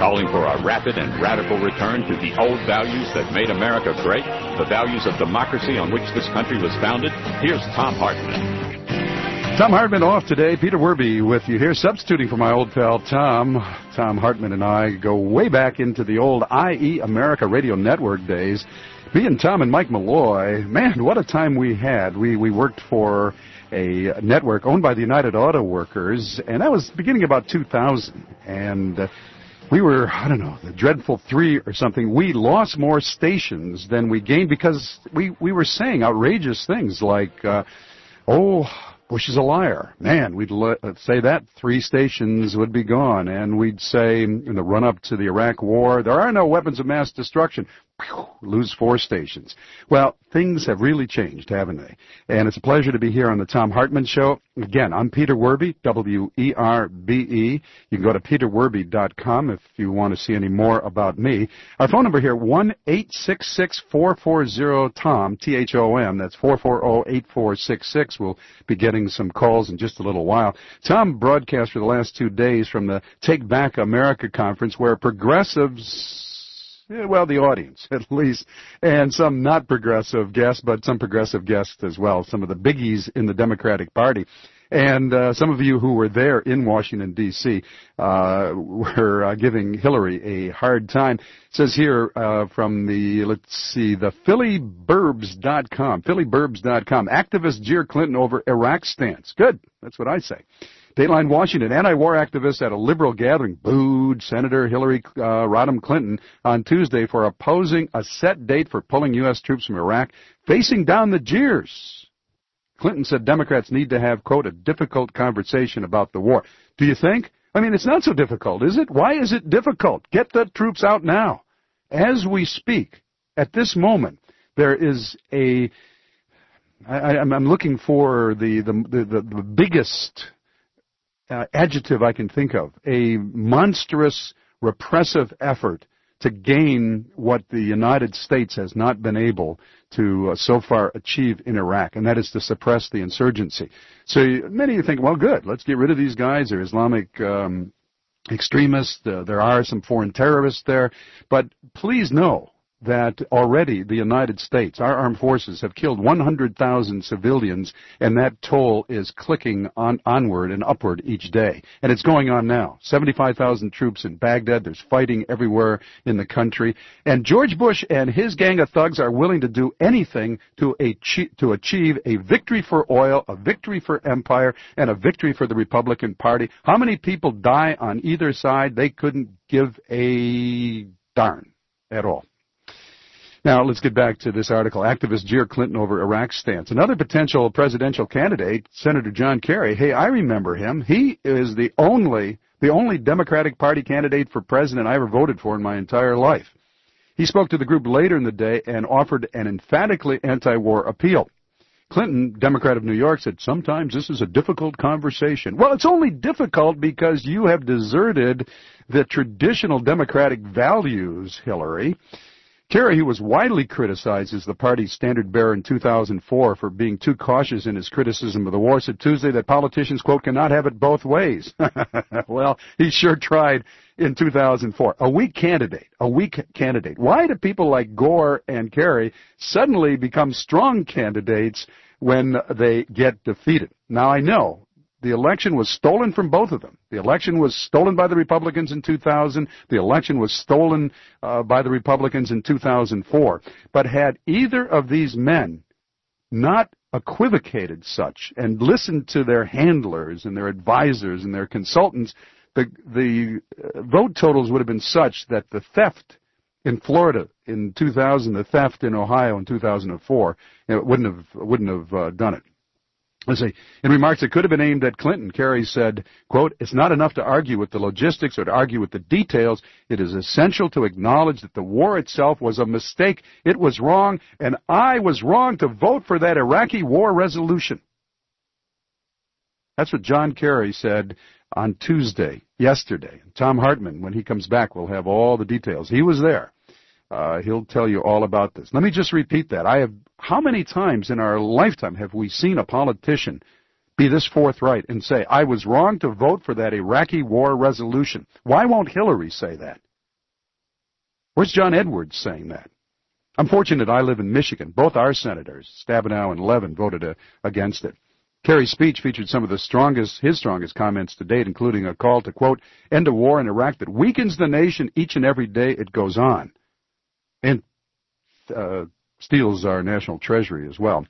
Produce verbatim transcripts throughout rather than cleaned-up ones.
calling for a rapid and radical return to the old values that made America great, the values of democracy on which this country was founded. Here's Thom Hartmann. Thom Hartmann off today. Peter Werby with you here, substituting for my old pal Tom. Thom Hartmann and I go way back into the old I E America Radio Network days. Me and Tom and Mike Malloy, man, what a time we had. We we worked for a network owned by the United Auto Workers, and that was beginning about two thousand. And uh, we were, I don't know, the dreadful three or something. We lost more stations than we gained because we, we were saying outrageous things like, uh, oh, Bush is a liar. Man, we'd le- say that, three stations would be gone. And we'd say, in the run-up to the Iraq War, there are no weapons of mass destruction. Whew, lose four stations. Well, things have really changed, haven't they? And it's a pleasure to be here on the Thom Hartmann Show. Again, I'm Peter Werby, W E R B E. You can go to peter werby dot com if you want to see any more about me. Our phone number here, one eight six six, four four zero, T O M, T H O M. That's four four zero, eight four six six. We'll be getting some calls in just a little while. Tom broadcast for the last two days from the Take Back America conference where progressives, yeah, well, the audience, at least, and some not progressive guests, but some progressive guests as well, some of the biggies in the Democratic Party. And uh, some of you who were there in Washington, D C, uh, were uh, giving Hillary a hard time. It says here uh, from the, let's see, the philly burbs dot com, philly burbs dot com, activists jeer Clinton over Iraq stance. Good, that's what I say. Dateline Washington, anti-war activists at a liberal gathering booed Senator Hillary uh, Rodham Clinton on Tuesday for opposing a set date for pulling U S troops from Iraq, facing down the jeers. Clinton said Democrats need to have, quote, a difficult conversation about the war. Do you think? I mean, it's not so difficult, is it? Why is it difficult? Get the troops out now. As we speak, at this moment, there is a, I, I'm, I'm looking for the, the, the, the biggest Uh, adjective I can think of, a monstrous, repressive effort to gain what the United States has not been able to uh, so far achieve in Iraq, and that is to suppress the insurgency. So many of you think, well, good, let's get rid of these guys. They're Islamic um, extremists. Uh, there are some foreign terrorists there. But please know that already the United States, our armed forces, have killed one hundred thousand civilians, and that toll is clicking on, onward and upward each day. And it's going on now. seventy-five thousand troops in Baghdad. There's fighting everywhere in the country. And George Bush and his gang of thugs are willing to do anything to, achieve, to achieve a victory for oil, a victory for empire, and a victory for the Republican Party. How many people die on either side? They couldn't give a darn at all. Now, let's get back to this article. Activists jeer Clinton over Iraq stance. Another potential presidential candidate, Senator John Kerry. Hey, I remember him. He is the only, the only Democratic Party candidate for president I ever voted for in my entire life. He spoke to the group later in the day and offered an emphatically anti-war appeal. Clinton, Democrat of New York, said, sometimes this is a difficult conversation. Well, it's only difficult because you have deserted the traditional Democratic values, Hillary. Kerry, who was widely criticized as the party's standard-bearer in two thousand four for being too cautious in his criticism of the war, said Tuesday that politicians, quote, cannot have it both ways. Well, he sure tried in two thousand four. A weak candidate, a weak candidate. Why do people like Gore and Kerry suddenly become strong candidates when they get defeated? Now, I know the election was stolen from both of them. The election was stolen by the Republicans in two thousand. The election was stolen uh, by the Republicans in two thousand four. But had either of these men not equivocated such and listened to their handlers and their advisors and their consultants, the, the uh, vote totals would have been such that the theft in Florida in two thousand, the theft in Ohio in two thousand four, you know, wouldn't have, wouldn't have uh, done it. Let's see. In remarks that could have been aimed at Clinton, Kerry said, quote, it's not enough to argue with the logistics or to argue with the details. It is essential to acknowledge that the war itself was a mistake. It was wrong, and I was wrong to vote for that Iraqi war resolution. That's what John Kerry said on Tuesday, yesterday. Thom Hartmann, when he comes back, will have all the details. He was there. Uh, he'll tell you all about this. Let me just repeat that. I have, how many times in our lifetime have we seen a politician be this forthright and say, I was wrong to vote for that Iraqi war resolution? Why won't Hillary say that? Where's John Edwards saying that? I'm fortunate I live in Michigan. Both our senators, Stabenow and Levin, voted uh, against it. Kerry's speech featured some of the strongest, his strongest comments to date, including a call to, quote, end a war in Iraq that weakens the nation each and every day it goes on, and uh, steals our national treasury as well.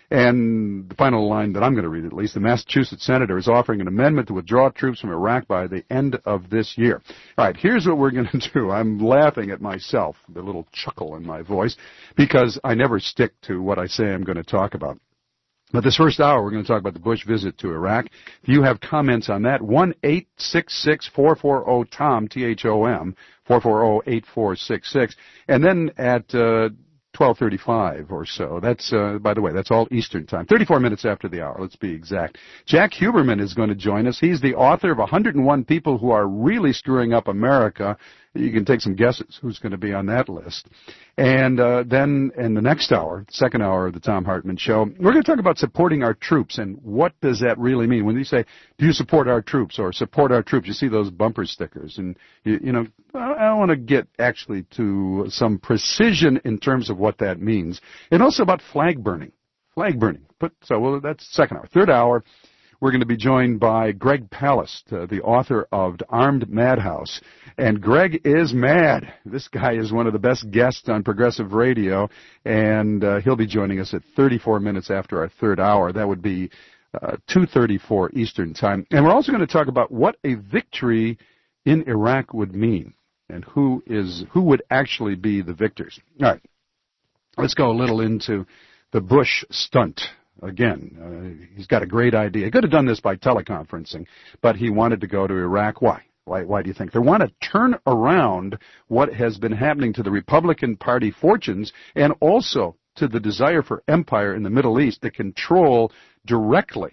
And the final line that I'm going to read, at least, the Massachusetts senator is offering an amendment to withdraw troops from Iraq by the end of this year. All right, here's what we're going to do. I'm laughing at myself, the little chuckle in my voice, because I never stick to what I say I'm going to talk about. But this first hour, we're going to talk about the Bush visit to Iraq. If you have comments on that, one eight six six, four four zero, T O M, T H O M, four four zero, eight four six six. And then at uh, twelve thirty-five or so, that's, uh, by the way, that's all Eastern time, thirty-four minutes after the hour, let's be exact. Jack Huberman is going to join us. He's the author of one hundred one People Who Are Really Screwing Up America. You can take some guesses who's going to be on that list. And uh, then in the next hour, second hour of the Thom Hartmann Show, we're going to talk about supporting our troops and what does that really mean. When you say, do you support our troops or support our troops, you see those bumper stickers. And, you, you know, I, I want to get actually to some precision in terms of what that means. And also about flag burning. Flag burning. But, so well, that's second hour. Third hour, we're going to be joined by Greg Palast, uh, the author of Armed Madhouse. And Greg is mad. This guy is one of the best guests on Progressive Radio, and uh, he'll be joining us at thirty-four minutes after our third hour. That would be uh, two thirty-four Eastern Time. And we're also going to talk about what a victory in Iraq would mean and who is who would actually be the victors. All right, let's go a little into the Bush stunt. Again, uh, he's got a great idea. He could have done this by teleconferencing, but he wanted to go to Iraq. Why? Why, why do you think? They want to turn around what has been happening to the Republican Party fortunes and also to the desire for empire in the Middle East to control directly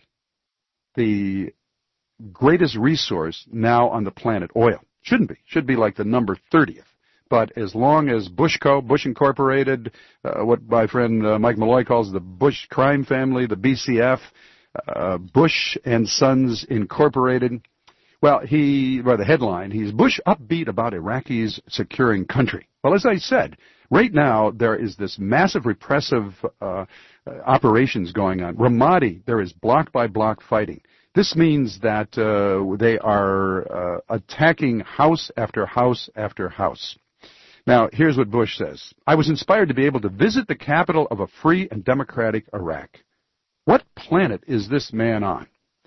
the greatest resource now on the planet, oil. Shouldn't be. Should be like the number thirtieth. But as long as Bushco, Bush Incorporated, uh, what my friend uh, Mike Malloy calls the Bush crime family, the B C F, uh, Bush and Sons Incorporated, well, he, by the headline, he's Bush upbeat about Iraqis securing country. Well, as I said, right now there is this massive repressive uh, operations going on. Ramadi, there is block-by-block fighting. This means that uh, they are uh, attacking house after house after house. Now, here's what Bush says. I was inspired to be able to visit the capital of a free and democratic Iraq. What planet is this man on?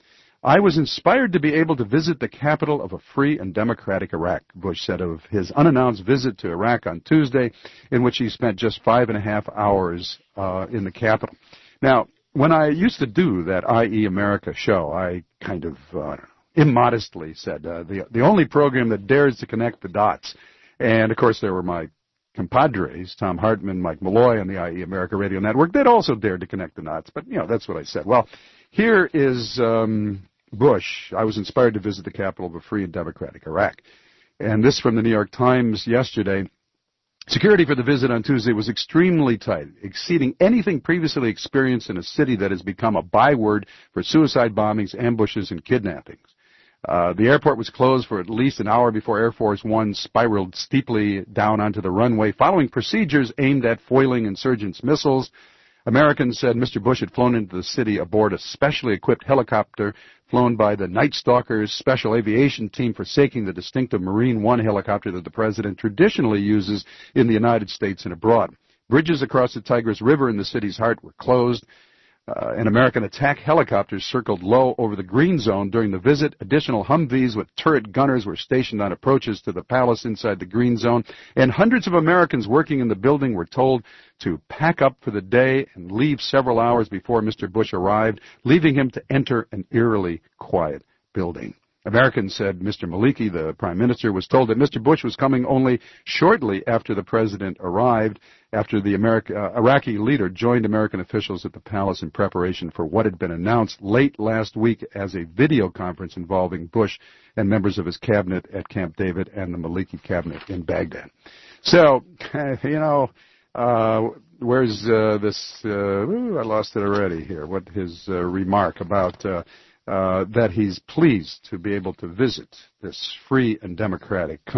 I was inspired to be able to visit the capital of a free and democratic Iraq, Bush said of his unannounced visit to Iraq on Tuesday, in which he spent just five and a half hours uh, in the capital. Now, when I used to do that I E America show, I kind of uh, immodestly said, uh, the, the only program that dares to connect the dots. And, of course, there were my compadres, Thom Hartmann, Mike Malloy on the I E America Radio Network. They'd also dared to connect the dots, but, you know, that's what I said. Well, here is um, Bush. I was inspired to visit the capital of a free and democratic Iraq. And this from the New York Times yesterday. Security for the visit on Tuesday was extremely tight, exceeding anything previously experienced in a city that has become a byword for suicide bombings, ambushes, and kidnappings. Uh, the airport was closed for at least an hour before Air Force One spiraled steeply down onto the runway, following procedures aimed at foiling insurgents' missiles. Americans said Mister Bush had flown into the city aboard a specially equipped helicopter flown by the Night Stalkers Special Aviation Team, forsaking the distinctive Marine One helicopter that the president traditionally uses in the United States and abroad. Bridges across the Tigris River in the city's heart were closed. Uh, and American attack helicopters circled low over the green zone during the visit. Additional Humvees with turret gunners were stationed on approaches to the palace inside the green zone. And hundreds of Americans working in the building were told to pack up for the day and leave several hours before Mister Bush arrived, leaving him to enter an eerily quiet building. Americans said Mister Maliki, the prime minister, was told that Mister Bush was coming only shortly after the president arrived, after the America, uh, Iraqi leader joined American officials at the palace in preparation for what had been announced late last week as a video conference involving Bush and members of his cabinet at Camp David and the Maliki cabinet in Baghdad. So, you know, uh, where's uh, this, uh, ooh, I lost it already here, what his uh, remark about uh, Uh, that he's pleased to be able to visit this free and democratic country.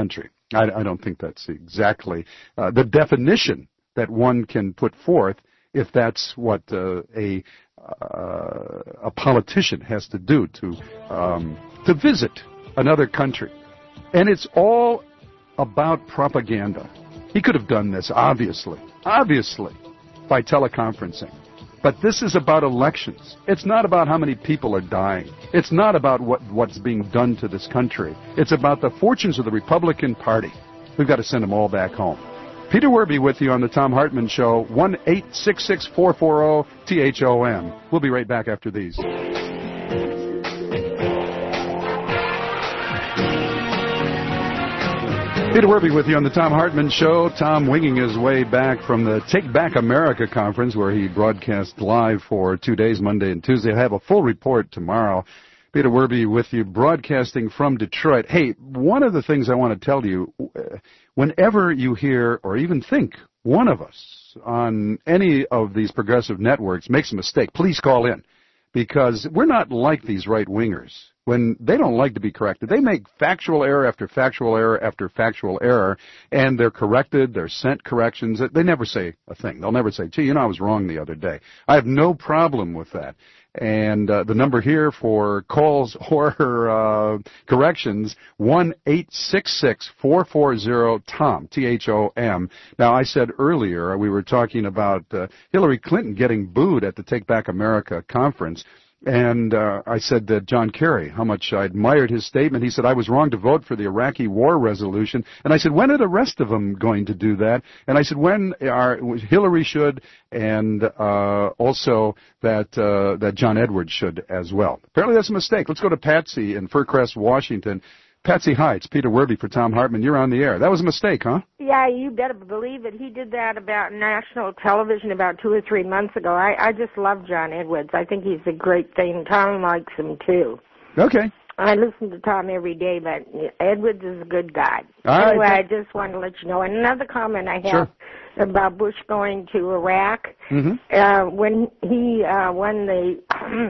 I, I don't think that's exactly uh, the definition that one can put forth if that's what uh, a uh, a politician has to do to um, to visit another country. And it's all about propaganda. He could have done this, obviously, obviously, by teleconferencing. But this is about elections. It's not about how many people are dying. It's not about what, what's being done to this country. It's about the fortunes of the Republican Party. We've got to send them all back home. Peter Werby with you on the Thom Hartmann Show, one eight six six, four four zero, T H O M. We'll be right back after these. Peter Werby with you on the Thom Hartmann Show. Tom winging his way back from the Take Back America conference where he broadcast live for two days, Monday and Tuesday. I have a full report tomorrow. Peter Werby with you, broadcasting from Detroit. Hey, one of the things I want to tell you, whenever you hear or even think one of us on any of these progressive networks makes a mistake, please call in, because we're not like these right-wingers. When they don't like to be corrected, they make factual error after factual error after factual error, and they're corrected, they're sent corrections. They never say a thing. They'll never say, gee, you know, I was wrong the other day. I have no problem with that. And uh, the number here for calls or uh, corrections, one eight six six, four four zero, T O M, T H O M. Now, I said earlier, we were talking about uh, Hillary Clinton getting booed at the Take Back America conference. And uh, I said that John Kerry, how much I admired his statement. He said, I was wrong to vote for the Iraqi war resolution. And I said, when are the rest of them going to do that? And I said, when are Hillary should, and uh, also that uh, that John Edwards should as well. Apparently that's a mistake. Let's go to Patsy in Fircrest, Washington. Patsy, hi, it's Peter Werby for Thom Hartmann. You're on the air. That was a mistake, huh? Yeah, you better believe it. He did that about national television about two or three months ago. I, I just love John Edwards. I think he's a great thing. Tom likes him, too. Okay. I listen to Tom every day, but Edwards is a good guy. All anyway, right. I just wanted to let you know. And another comment I have Sure. about Bush going to Iraq. Mm-hmm. Uh, when he uh, won the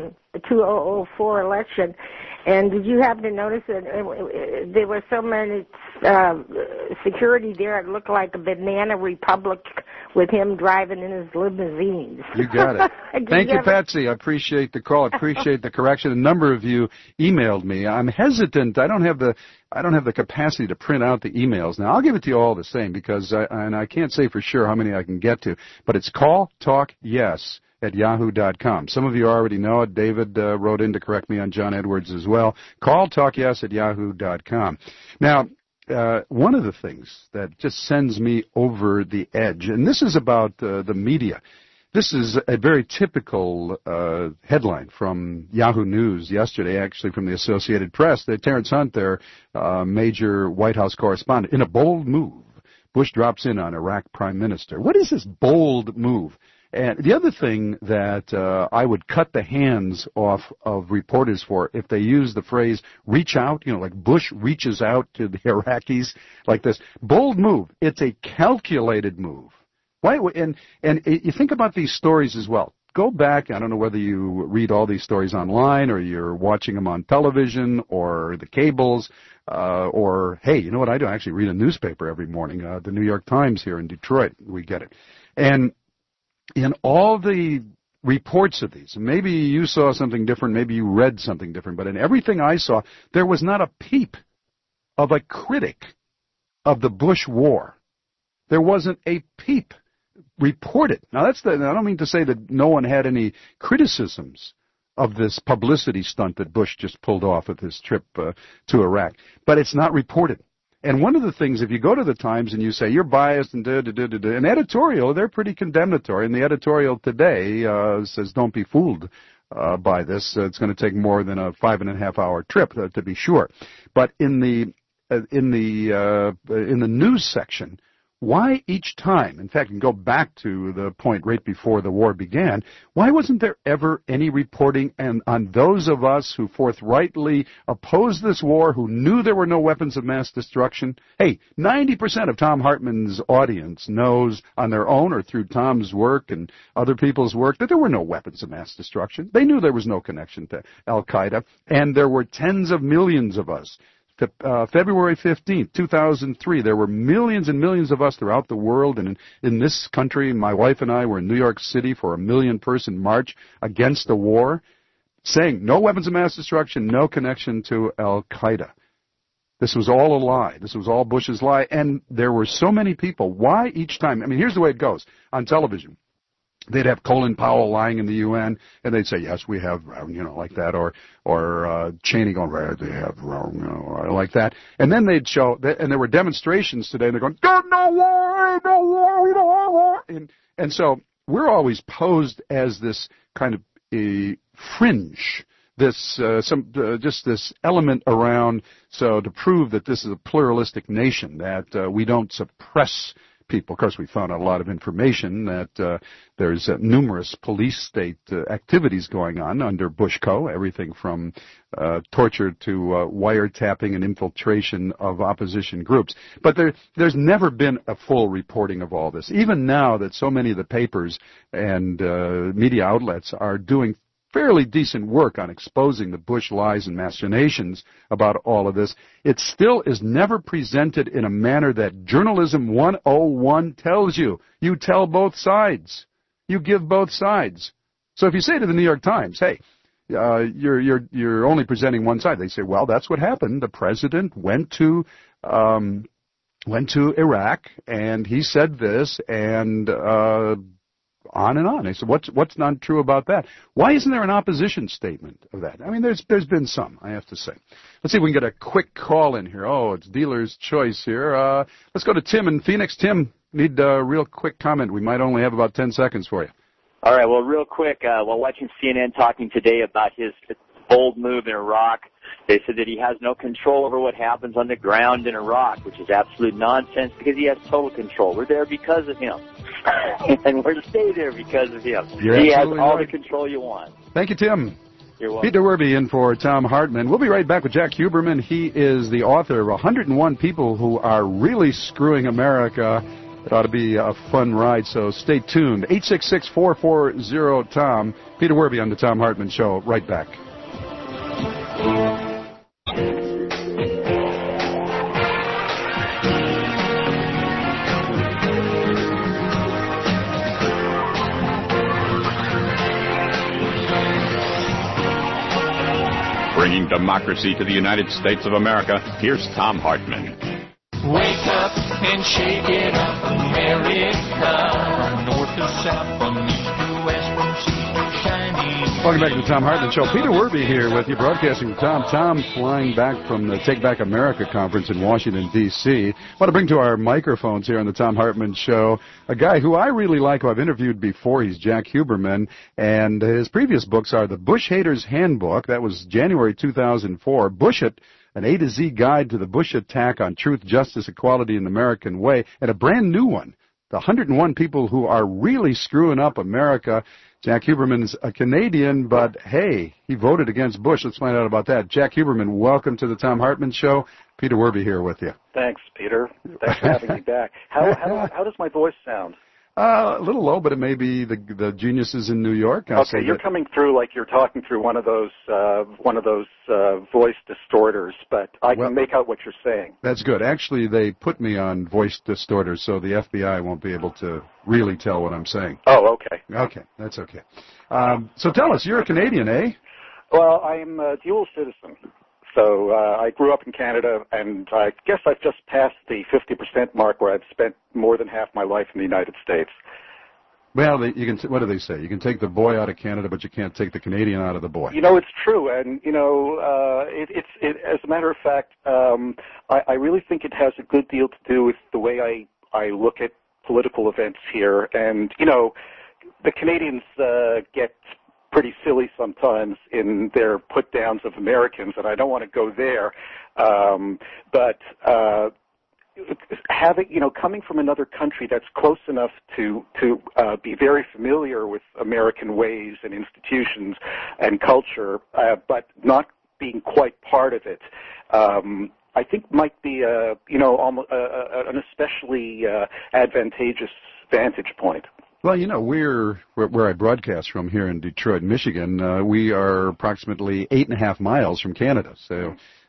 two thousand four election, and did you happen to notice that uh, there were so many uh, security there, it looked like a banana republic with him driving in his limousines. You got it. Thank you, you ever... Patsy. I appreciate the call. I appreciate the correction. A number of you emailed me. I'm hesitant. I don't have the I don't have the capacity to print out the emails. Now, I'll give it to you all the same, because I, and I can't say for sure how many I can get to, but it's call talk yes at yahoo dot com. Some of you already know it. David uh, wrote in to correct me on John Edwards as well. Call talk yes at yahoo dot com. Now, uh, one of the things that just sends me over the edge, and this is about uh, the media. This is a very typical uh, headline from Yahoo News yesterday, actually from the Associated Press. That Terrence Hunt, their uh, major White House correspondent, in a bold move, Bush drops in on Iraq prime minister. What is this bold move? And the other thing that uh, I would cut the hands off of reporters for, if they use the phrase reach out, you know, like Bush reaches out to the Iraqis like this. Bold move. It's a calculated move. Why? And, and you think about these stories as well. Go back, I don't know whether you read all these stories online or you're watching them on television or the cables, uh, or, hey, you know what I do? I actually read a newspaper every morning, uh, the New York Times here in Detroit. We get it. And in all the reports of these, maybe you saw something different, maybe you read something different, but in everything I saw, there was not a peep of a critic of the Bush war. There wasn't a peep reported. Now, that's the, I don't mean to say that no one had any criticisms of this publicity stunt that Bush just pulled off at his trip uh, to Iraq, but it's not reported. And one of the things, if you go to the Times and you say you're biased and da da da da da, an editorial, they're pretty condemnatory. And the editorial today uh, says, "Don't be fooled uh, by this. Uh, it's going to take more than a five and a half hour trip uh, to be sure." But in the uh, in the uh, in the news section, why each time, in fact, you can go back to the point right before the war began, why wasn't there ever any reporting and on those of us who forthrightly opposed this war, who knew there were no weapons of mass destruction? Hey, ninety percent of Thom Hartmann's audience knows on their own or through Tom's work and other people's work that there were no weapons of mass destruction. They knew there was no connection to Al-Qaeda, and there were tens of millions of us to uh, February fifteenth, two thousand three. There were millions and millions of us throughout the world, and in, in this country, my wife and I were in New York City for a million-person march against the war, saying no weapons of mass destruction, no connection to Al-Qaeda. This was all a lie. This was all Bush's lie, and there were so many people. Why each time? I mean, here's the way it goes on television. They'd have Colin Powell lying in the U N, and they'd say, yes, we have, you know, like that, or or uh, Cheney going, right, they have, you know, like that. And then they'd show, and there were demonstrations today, and they're going, no, no war, no war, we don't want war. And, and so we're always posed as this kind of a fringe, this uh, some uh, just this element around, so to prove that this is a pluralistic nation, that uh, we don't suppress people. Of course, we found out a lot of information that uh, there's uh, numerous police state uh, activities going on under Bushco, everything from uh, torture to uh, wiretapping and infiltration of opposition groups. But there, there's never been a full reporting of all this. Even now that so many of the papers and uh, media outlets are doing fairly decent work on exposing the Bush lies and machinations about all of this, it still is never presented in a manner that Journalism one oh one tells you. You tell both sides. You give both sides. So if you say to the New York Times, hey, uh, you're, you're, you're only presenting one side, they say, well, that's what happened. The president went to, um, went to Iraq, and he said this, and, uh, on and on. I said, what's, what's not true about that? Why isn't there an opposition statement of that? I mean, there's, there's been some, I have to say. Let's see if we can get a quick call in here. Oh, it's dealer's choice here. Uh, let's go to Tim in Phoenix. Tim, need a real quick comment. We might only have about ten seconds for you. All right, well, real quick, uh, while watching C N N talking today about his bold move in Iraq, they said that he has no control over what happens on the ground in Iraq, which is absolute nonsense because he has total control. We're there because of him. And we're to stay there because of him. You're he has all right. the control you want. Thank you, Tim. You're welcome. Peter Werby in for Tom Hartman. We'll be right back with Jack Huberman. He is the author of one hundred one People Who Are Really Screwing America. It ought to be a fun ride, so stay tuned. eight six six, four four zero, T O M. Peter Werby on the Tom Hartman Show. Right back. Bringing democracy to the United States of America, here's Tom Hartman. Wake up and shake it up, America. North to south, from east to west, from sea to shining. Welcome back to the Tom Hartman Show. Peter Werby here with you, broadcasting from Tom. Tom flying back from the Take Back America conference in Washington, D C I want to bring to our microphones here on the Tom Hartman Show a guy who I really like, who I've interviewed before. He's Jack Huberman, and his previous books are The Bush Haters Handbook. That was January two thousand four. Bush It, an A to Z guide to the Bush attack on truth, justice, equality, and the American way, and a brand new one, The one hundred one People Who Are Really Screwing Up America. Jack Huberman's a Canadian, but hey, he voted against Bush. Let's find out about that. Jack Huberman, welcome to the Tom Hartman Show. Peter Werby here with you. Thanks, Peter. Thanks for having me back. How, how, how does my voice sound? Uh, a little low, but it may be the the geniuses in New York. I'll okay, you're that. coming through like you're talking through one of those uh, one of those uh, voice distorters, but I can well, make out what you're saying. That's good. Actually, they put me on voice distorters, so the F B I won't be able to really tell what I'm saying. Oh, okay. Okay, that's okay. Um, so tell us, you're a Canadian, eh? Well, I'm a dual citizen. So uh, I grew up in Canada, and I guess I've just passed the fifty percent mark where I've spent more than half my life in the United States. Well, they, you can. T- what do they say? You can take the boy out of Canada, but you can't take the Canadian out of the boy. You know, it's true, and you know, uh, it, it's. It, as a matter of fact, um, I, I really think it has a good deal to do with the way I I look at political events here, and you know, the Canadians uh, get pretty silly sometimes in their put-downs of Americans, and I don't want to go there. Um, but uh, having, you know, coming from another country that's close enough to to uh, be very familiar with American ways and institutions and culture, uh, but not being quite part of it, um, I think might be a, you know, almost, uh, uh, an especially uh, advantageous vantage point. Well, you know, we're where I broadcast from here in Detroit, Michigan. Uh, we are approximately eight and a half miles from Canada. So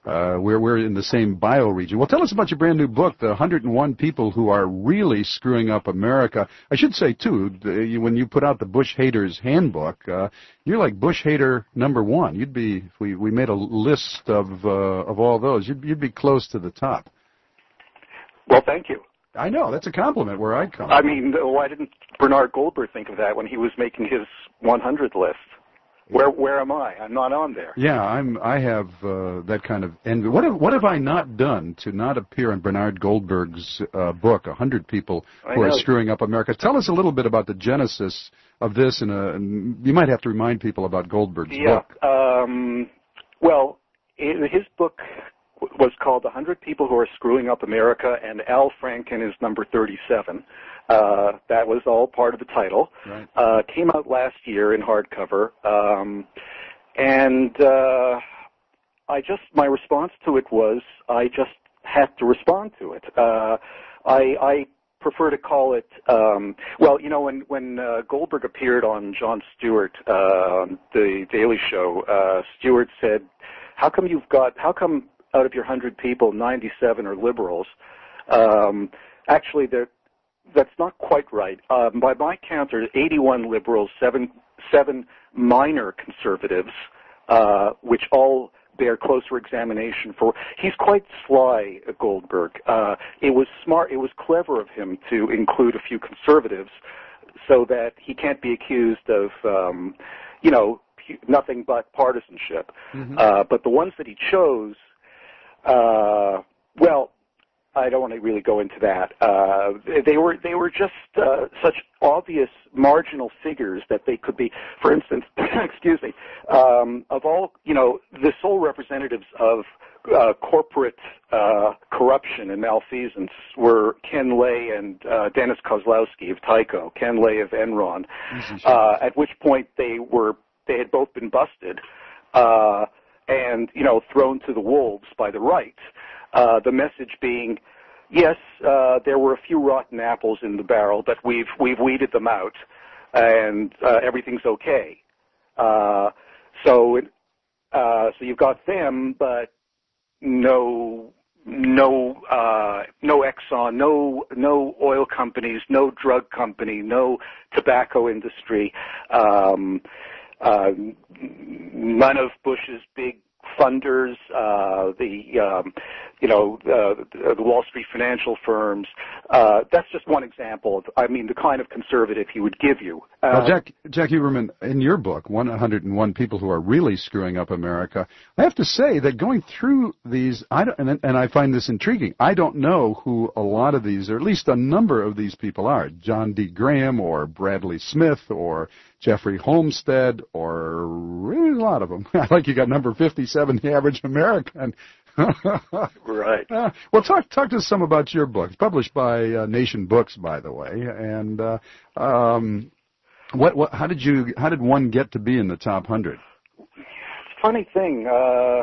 uh, we're we're in the same bioregion. Well, tell us about your brand new book, The one hundred and one People Who Are Really Screwing Up America. I should say too, the, when you put out the Bush Haters Handbook, uh, you're like Bush Hater number one. You'd be if we we made a list of uh, of all those. You'd you'd be close to the top. Well, thank you. I know, that's a compliment where I come. I mean, why didn't Bernard Goldberg think of that when he was making his one hundred list? Where where am I? I'm not on there. Yeah, I'm. I have uh, that kind of envy. What have what have I not done to not appear in Bernard Goldberg's uh, book, one hundred People Who Are Screwing Up America? Tell us a little bit about the genesis of this, and, uh, and you might have to remind people about Goldberg's yeah, book. Um, well, in his book was called one hundred People Who Are Screwing Up America, and Al Franken is number thirty-seven. Uh, that was all part of the title. Right. Uh, came out last year in hardcover. Um, and uh, I just, my response to it was I just had to respond to it. Uh, I, I prefer to call it, um, well, you know, when, when uh, Goldberg appeared on Jon Stewart, uh, the Daily Show, uh, Stewart said, how come you've got, how come out of your one hundred people, ninety-seven are liberals? Um, actually, they're That's not quite right. Um, by my count, there are eighty-one liberals, seven, seven minor conservatives, uh, which all bear closer examination for. He's quite sly, Goldberg. Uh, it was smart, it was clever of him to include a few conservatives so that he can't be accused of, um, you know, nothing but partisanship. Mm-hmm. Uh, but the ones that he chose, uh, well, I don't want to really go into that. Uh, they were they were just uh, such obvious marginal figures that they could be. For instance, excuse me, um, of all you know, the sole representatives of uh, corporate uh, corruption and malfeasance were Ken Lay and uh, Dennis Kozlowski of Tyco. Ken Lay of Enron. Uh, at which point they were they had both been busted uh, and you know thrown to the wolves by the right. Uh, the message being, yes, uh, there were a few rotten apples in the barrel, but we've we've weeded them out, and uh, everything's okay. Uh, so, it, uh, so you've got them, but no, no, uh, no Exxon, no, no oil companies, no drug company, no tobacco industry, um, uh, none of Bush's big funders, uh, the, um, you know, uh, the Wall Street financial firms. Uh, that's just one example of, I mean, the kind of conservative he would give you. Uh, well, Jack, Jack Huberman, in your book, one hundred and one People Who Are Really Screwing Up America, I have to say that going through these, I don't, and, and I find this intriguing, I don't know who a lot of these, or at least a number of these people are. John D. Graham or Bradley Smith or Jeffrey Homestead, or really a lot of them. I like you got number fifty-seven, The Average American. Right. Uh, well, talk talk to us some about your book. It's published by uh, Nation Books, by the way. And uh, um, what what how did you how did one get to be in the top hundred? Funny thing, uh,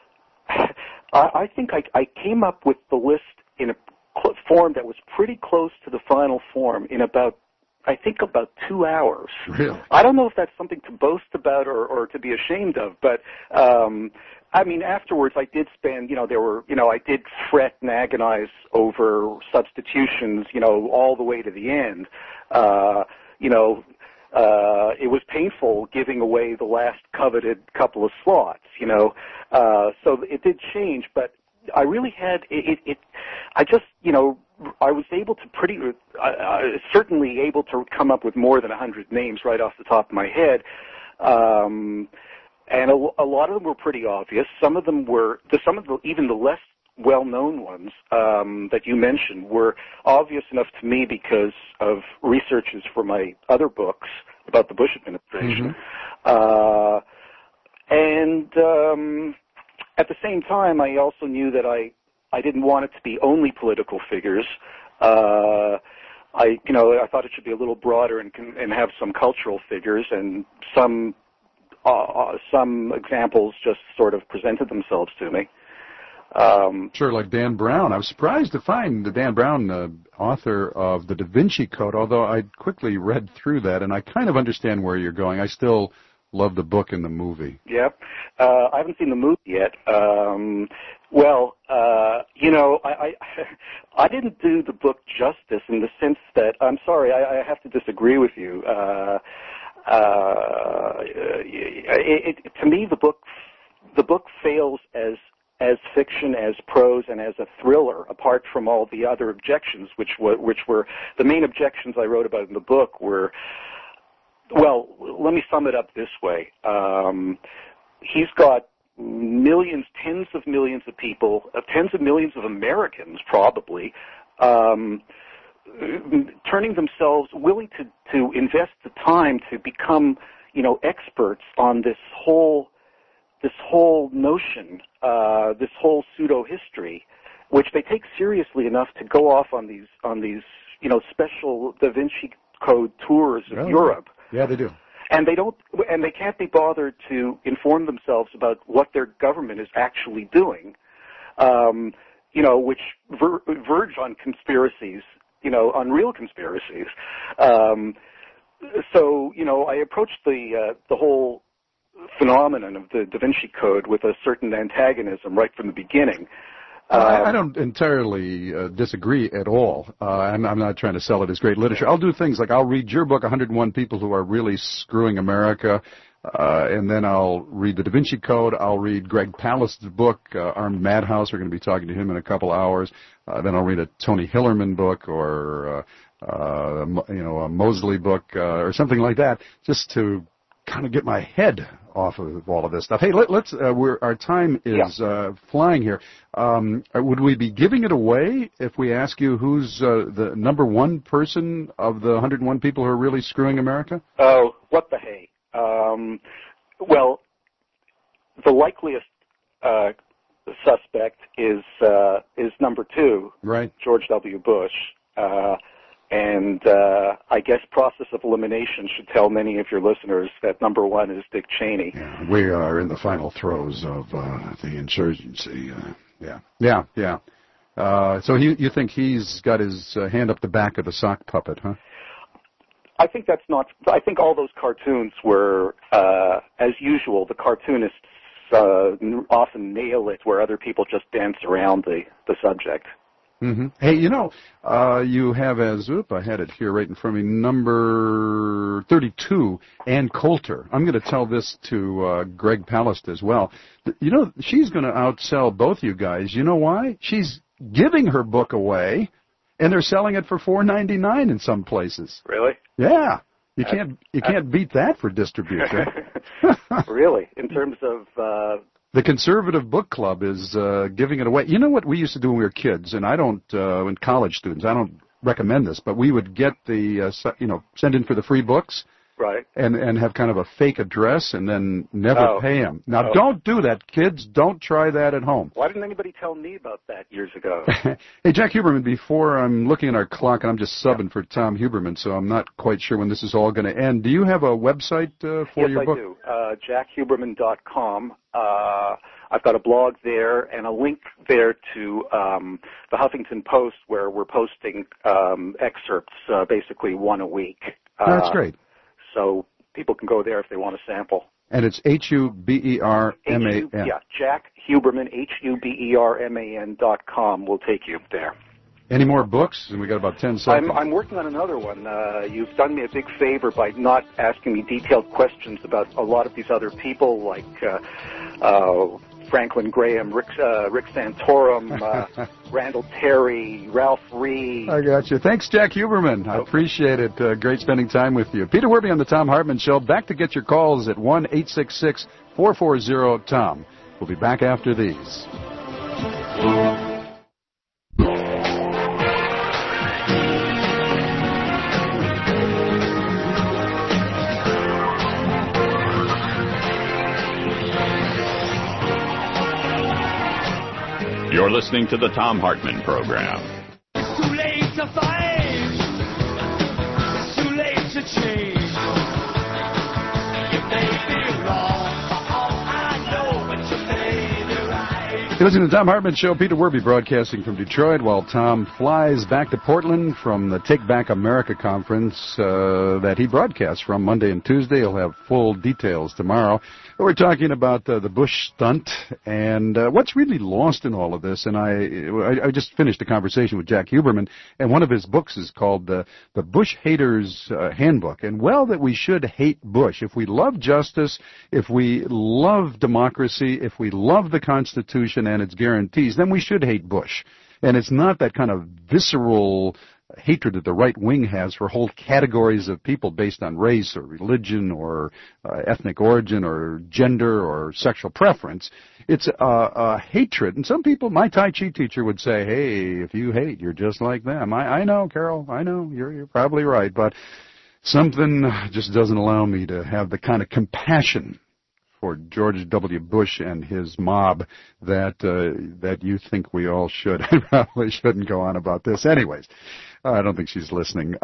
I, I think I, I came up with the list in a form that was pretty close to the final form in about. I think about two hours. Really? I don't know if that's something to boast about or, or to be ashamed of, but um, I mean, afterwards I did spend, you know, there were, you know, I did fret and agonize over substitutions, you know, all the way to the end. Uh, you know, uh, it was painful giving away the last coveted couple of slots, you know. Uh, so it did change, but I really had it, it, it. I just, you know, I was able to pretty, uh, uh, certainly able to come up with more than a hundred names right off the top of my head, um, and a, a lot of them were pretty obvious. Some of them were, the, some of the, even the less well-known ones um, that you mentioned were obvious enough to me because of researches for my other books about the Bush administration, mm-hmm. uh, and. Um, At the same time, I also knew that I, I didn't want it to be only political figures. Uh, I, you know, I thought it should be a little broader and and have some cultural figures, and some uh, some examples just sort of presented themselves to me. Um, sure, like Dan Brown. I was surprised to find the Dan Brown, uh, author of the Da Vinci Code, although I quickly read through that, and I kind of understand where you're going. I still love the book and the movie. Yeah. Uh, I haven't seen the movie yet. Um, Well, uh, you know, I, I I didn't do the book justice in the sense that I'm sorry, I, I have to disagree with you. Uh, uh, it, it, to me, the book the book fails as as fiction, as prose, and as a thriller. Apart from all the other objections, which were which were the main objections I wrote about in the book were. Well, let me sum it up this way. Um, he's got millions, tens of millions of people, uh, tens of millions of Americans probably, um, turning themselves, willing to, to invest the time to become, you know, experts on this whole, this whole notion, uh, this whole pseudo-history, which they take seriously enough to go off on these, on these, you know, special Da Vinci Code tours of Oh, Europe. Yeah, they do. And they don't, and they can't be bothered to inform themselves about what their government is actually doing, um, you know, which ver- verge on conspiracies, you know, on real conspiracies. Um, so, you know, I approached the uh, the whole phenomenon of the Da Vinci Code with a certain antagonism right from the beginning. Uh, Um, I don't entirely uh, disagree at all. Uh, I'm, I'm not trying to sell it as great literature. I'll do things like I'll read your book, one hundred one People Who Are Really Screwing America, uh, and then I'll read the Da Vinci Code. I'll read Greg Palast's book, uh, Armed Madhouse. We're going to be talking to him in a couple hours. Uh, then I'll read a Tony Hillerman book or, uh, uh, you know, a Mosley book uh, or something like that, just to kind of get my head off of all of this stuff. Hey, let, let's. Uh, we're, our time is Yeah. uh, flying here. Um, would we be giving it away if we ask you who's uh, the number one person of the one hundred one people who are really screwing America? Oh, what the hey? Um, well, the likeliest uh, suspect is uh, is number two, Right. George W. Bush. Uh, And uh, I guess process of elimination should tell many of your listeners that number one is Dick Cheney. Yeah, we are in the final throes of uh, the insurgency. Uh, yeah, yeah, yeah. Uh, so he, you think he's got his uh, hand up the back of the sock puppet, huh? I think that's not. I think all those cartoons were, uh, as usual, the cartoonists uh, often nail it where other people just dance around the, the subject. Mm-hmm. Hey, you know, uh, you have as, oop, I had it here right in front of me, number thirty-two, Ann Coulter. I'm going to tell this to uh, Greg Palast as well. You know, she's going to outsell both you guys. You know why? She's giving her book away, and they're selling it for four ninety-nine in some places. Really? Yeah. You can't you can't beat that for distribution. Really? In terms of... Uh, The Conservative Book Club is uh, giving it away. You know what we used to do when we were kids, and I don't, uh, when college students, I don't recommend this, but we would get the, uh, you know, send in for the free books. Right. And and have kind of a fake address and then never Oh. pay them. Now, Oh. don't do that, kids. Don't try that at home. Why didn't anybody tell me about that years ago? Hey, Jack Huberman, before I'm looking at our clock, and I'm just subbing for Tom Huberman, so I'm not quite sure when this is all going to end. Do you have a website uh, for yes, your I book? do. Uh, jack huberman dot com. Uh, I've got a blog there and a link there to um, the Huffington Post where we're posting um, excerpts, uh, basically one a week. Uh, That's great. So people can go there if they want to sample. And it's H U B E R M A N. Yeah, Jack Huberman, H U B E R M A N dot com will take you there. Any more books? And we got about ten seconds. I'm, I'm working on another one. Uh, you've done me a big favor by not asking me detailed questions about a lot of these other people, like uh, uh, Franklin Graham, Rick, uh, Rick Santorum, uh, Randall Terry, Ralph Reed. I got you. Thanks, Jack Huberman. I appreciate it. Uh, great spending time with you. Peter Werby on the Tom Hartman Show. Back to get your calls at one eight six six, four four zero, T O M. We'll be back after these. You're listening to the Tom Hartman Program. It's too late to fight. It's too late to change. You may be wrong for all I know, but you may be right. You're listening to the Thom Hartmann Show. Peter Werby broadcasting from Detroit while Tom flies back to Portland from the Take Back America conference uh, that he broadcasts from Monday and Tuesday. He'll have full details tomorrow. We're talking about uh, the Bush stunt and uh, what's really lost in all of this. And I, I, I just finished a conversation with Jack Huberman, and one of his books is called uh, The Bush Haters uh, Handbook. And well, that we should hate Bush. If we love justice, if we love democracy, if we love the Constitution and its guarantees, then we should hate Bush. And it's not that kind of visceral hatred that the right wing has for whole categories of people based on race or religion or uh, ethnic origin or gender or sexual preference. It's a, a hatred. And some people, my Tai Chi teacher would say, hey, if you hate, you're just like them. I, I know, Carol, I know, you're, you're probably right. But something just doesn't allow me to have the kind of compassion for George W. Bush and his mob that uh, that you think we all should. I probably shouldn't go on about this. Anyways, I don't think she's listening.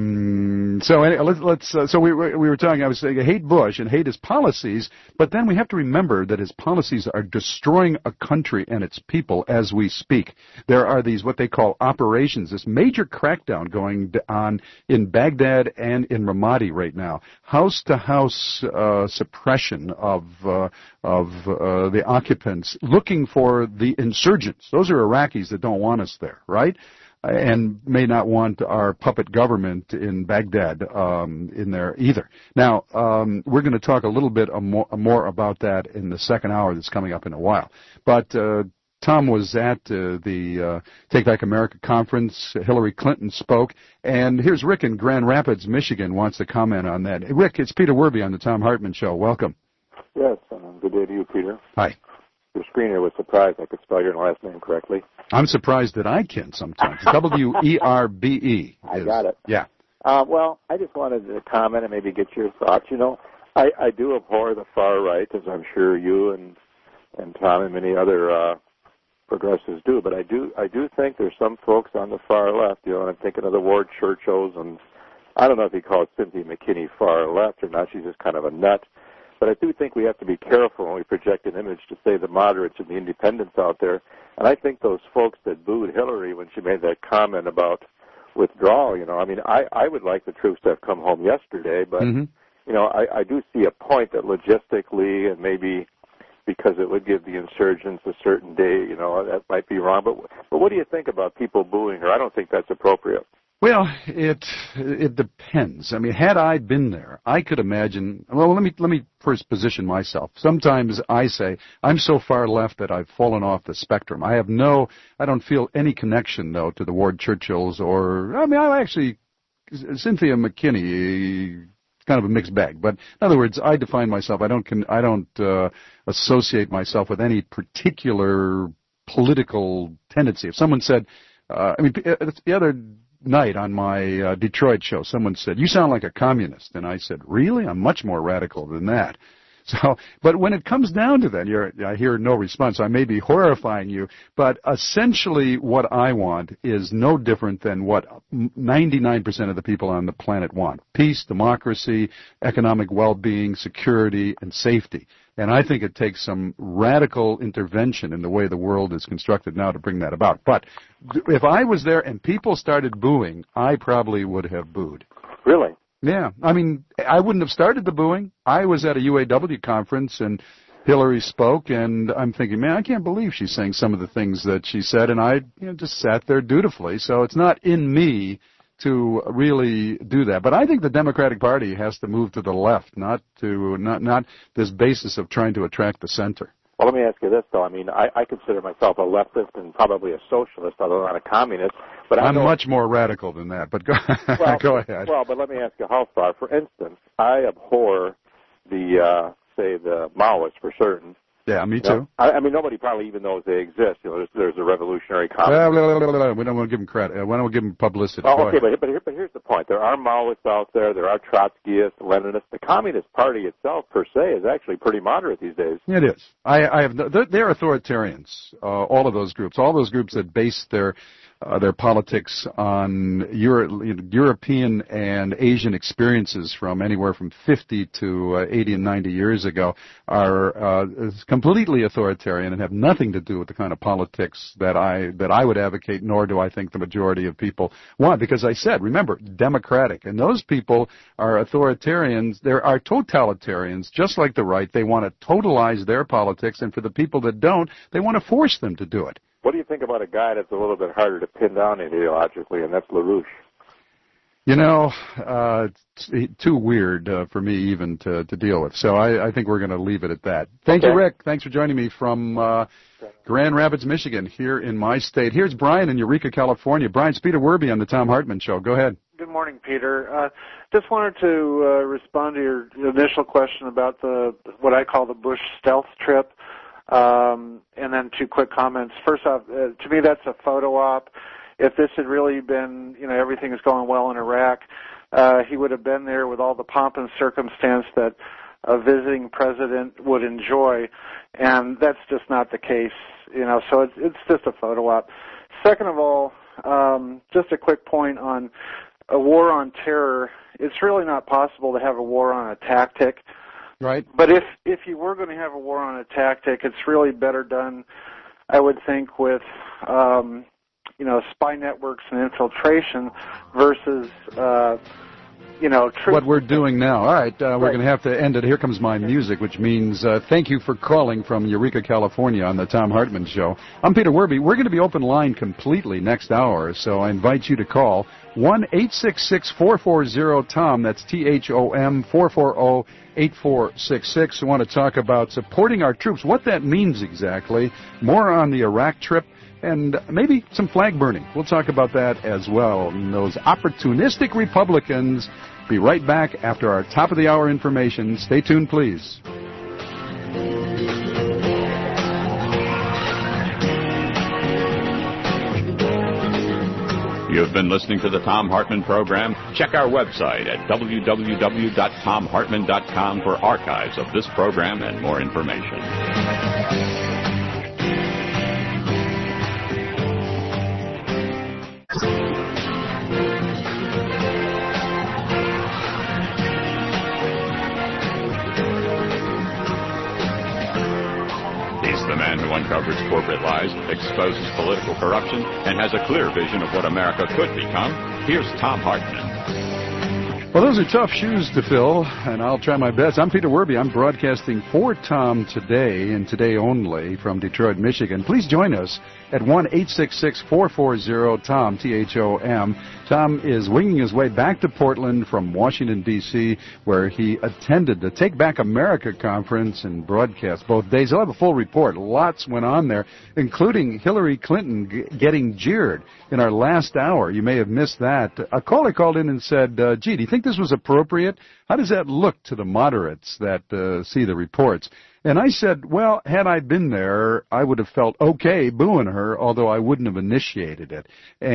Um, so let's, let's uh, so we were, we were talking, I was saying, I hate Bush and hate his policies, but then we have to remember that his policies are destroying a country and its people as we speak. There are these, what they call operations, this major crackdown going on in Baghdad and in Ramadi right now. House-to-house uh, suppression of, uh, of uh, the occupants looking for the insurgents. Those are Iraqis that don't want us there, right? And may not want our puppet government in Baghdad um, in there either. Now, um, we're going to talk a little bit more, more about that in the second hour that's coming up in a while. But uh, Tom was at uh, the uh, Take Back America conference. Hillary Clinton spoke. And here's Rick in Grand Rapids, Michigan, wants to comment on that. Rick, it's Peter Werby on the Thom Hartmann Show. Welcome. Yes, um, good day to you, Peter. Hi. Your screener was surprised I could spell your last name correctly. I'm surprised that I can sometimes. W E R B E. I got it. Yeah. Uh, well, I just wanted to comment and maybe get your thoughts. You know, I, I do abhor the far right, as I'm sure you and and Tom and many other uh, progressives do. But I do I do think there's some folks on the far left. You know, and I'm thinking of the Ward Churchills, and I don't know if you call it Cynthia McKinney far left or not. She's just kind of a nut. But I do think we have to be careful when we project an image to say the moderates and the independents out there. And I think those folks that booed Hillary when she made that comment about withdrawal, you know, I mean, I, I would like the troops to have come home yesterday, but, mm-hmm. you know, I, I do see a point that logistically and maybe because it would give the insurgents a certain day, you know, that might be wrong. But, but what do you think about people booing her? I don't think that's appropriate. Well, it it depends. I mean, had I been there, I could imagine. Well, let me let me first position myself. Sometimes I say I'm so far left that I've fallen off the spectrum. I have no, I don't feel any connection though to the Ward Churchills or. I mean, I actually Cynthia McKinney. Kind of a mixed bag, but in other words, I define myself. I don't I don't uh, associate myself with any particular political tendency. If someone said, uh, I mean, the other night on my uh, Detroit show, someone said, "You sound like a communist," and I said, "Really? I'm much more radical than that." So, but when it comes down to that, you're, I hear no response. I may be horrifying you, but essentially what I want is no different than what ninety-nine percent of the people on the planet want. Peace, democracy, economic well-being, security, and safety. And I think it takes some radical intervention in the way the world is constructed now to bring that about. But if I was there and people started booing, I probably would have booed. Really? Yeah, I mean, I wouldn't have started the booing. I was at a U A W conference, and Hillary spoke, and I'm thinking, man, I can't believe she's saying some of the things that she said, and I you know, just sat there dutifully. So it's not in me to really do that. But I think the Democratic Party has to move to the left, not to not not this basis of trying to attract the center. Well, let me ask you this, though. I mean, I, I consider myself a leftist and probably a socialist, although not a communist. But I I'm know, much more radical than that, but go, well, go ahead. Well, but let me ask you how far. For instance, I abhor the, uh, say, the Maoists for certain. Yeah, me too. You know, I, I mean, nobody probably even knows they exist. You know, there's, there's a revolutionary communist. Blah, blah, blah, blah, blah. We don't want to give them credit. Uh, we don't want to give them publicity. Oh, okay, but, but, here, but here's the point. There are Maoists out there. There are Trotskyists, Leninists. The Communist Party itself, per se, is actually pretty moderate these days. It is. I, I have. No, they're, they're authoritarians. Uh, all of those groups. All those groups that base their uh, their politics on Euro- European and Asian experiences from anywhere from fifty to uh, eighty and ninety years ago are uh, completely authoritarian and have nothing to do with the kind of politics that I that I would advocate, nor do I think the majority of people want. Because I said, remember, democratic, and those people are authoritarians. There are totalitarians, just like the right. They want to totalize their politics, and for the people that don't, they want to force them to do it. What do you think about a guy that's a little bit harder to pin down ideologically, and that's LaRouche? You know, uh, it's too weird uh, for me even to, to deal with. So I, I think we're going to leave it at that. Thank okay. you, Rick. Thanks for joining me from uh, Grand Rapids, Michigan, here in my state. Here's Brian in Eureka, California. Brian, it's Peter Werby on the Tom Hartman Show. Go ahead. Good morning, Peter. Uh, just wanted to uh, respond to your initial question about the what I call the Bush stealth trip. Um, and then two quick comments. First off, uh, to me, that's a photo op. If this had really been, you know, everything is going well in Iraq, uh, he would have been there with all the pomp and circumstance that a visiting president would enjoy, and that's just not the case, you know, so it's, it's just a photo op. Second of all, um, just a quick point on a war on terror. It's really not possible to have a war on a tactic. Right. But if if you were going to have a war on a tactic, it's really better done, I would think, with um, you know, spy networks and infiltration versus uh, you know, troops. What we're doing now. All right, uh, we're right. going to have to end it. Here comes my music, which means uh, thank you for calling from Eureka, California on the Tom Hartman Show. I'm Peter Werby. We're going to be open line completely next hour, so I invite you to call one eight six six, four four zero, T O M. That's T H O M, four four zero, eight four six six. We want to talk about supporting our troops, what that means exactly, more on the Iraq trip, and maybe some flag burning. We'll talk about that as well. And those opportunistic Republicans. Be right back after our top-of-the-hour information. Stay tuned, please. You've been listening to the Tom Hartman Program. Check our website at w w w dot tom hartman dot com for archives of this program and more information. The man who uncovers corporate lies, exposes political corruption, and has a clear vision of what America could become. Here's Tom Hartman. Well, those are tough shoes to fill, and I'll try my best. I'm Peter Werby. I'm broadcasting for Tom today, and today only, from Detroit, Michigan. Please join us at one eight six six, four four zero, T O M, T H O M. Tom is winging his way back to Portland from Washington, D C, where he attended the Take Back America conference and broadcast both days. I'll have a full report. Lots went on there, including Hillary Clinton g- getting jeered in our last hour. You may have missed that. A caller called in and said, uh, gee, do you think this was appropriate? How does that look to the moderates that uh, see the reports? And I said, well, had I been there, I would have felt okay booing her, although I wouldn't have initiated it.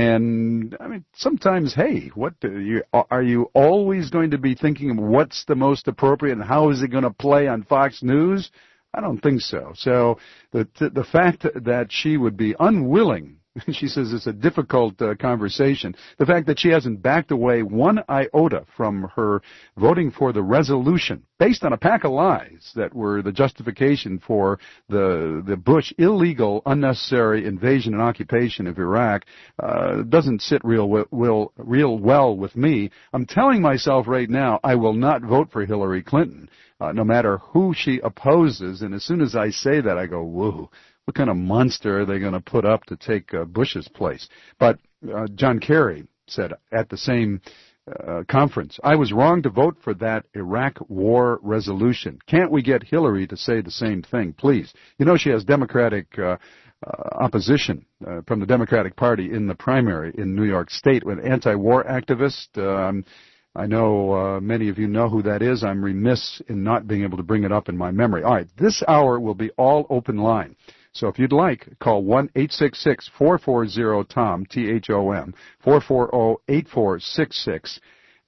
And, I mean, sometimes, hey, what do you, are you always going to be thinking of what's the most appropriate and how is it going to play on Fox News? I don't think so. So the the fact that she would be unwilling, she says it's a difficult uh, conversation. The fact that she hasn't backed away one iota from her voting for the resolution based on a pack of lies that were the justification for the the Bush illegal, unnecessary invasion and occupation of Iraq uh, doesn't sit real, real, real well with me. I'm telling myself right now I will not vote for Hillary Clinton, uh, no matter who she opposes. And as soon as I say that, I go, whoa. What kind of monster are they going to put up to take uh, Bush's place? But uh, John Kerry said at the same uh, conference, I was wrong to vote for that Iraq war resolution. Can't we get Hillary to say the same thing, please? You know, she has Democratic uh, uh, opposition uh, from the Democratic Party in the primary in New York State with anti-war activist. Um, I know uh, many of you know who that is. I'm remiss in not being able to bring it up in my memory. All right, this hour will be all open line. So if you'd like, call one eight six six, four four zero, T O M, T H O M, four four zero, eight four six six.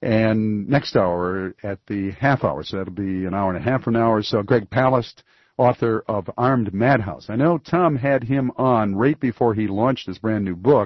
And next hour at the half hour, so that'll be an hour and a half from now or so, Greg Palast, author of Armed Madhouse. I know Tom had him on right before he launched his brand new book,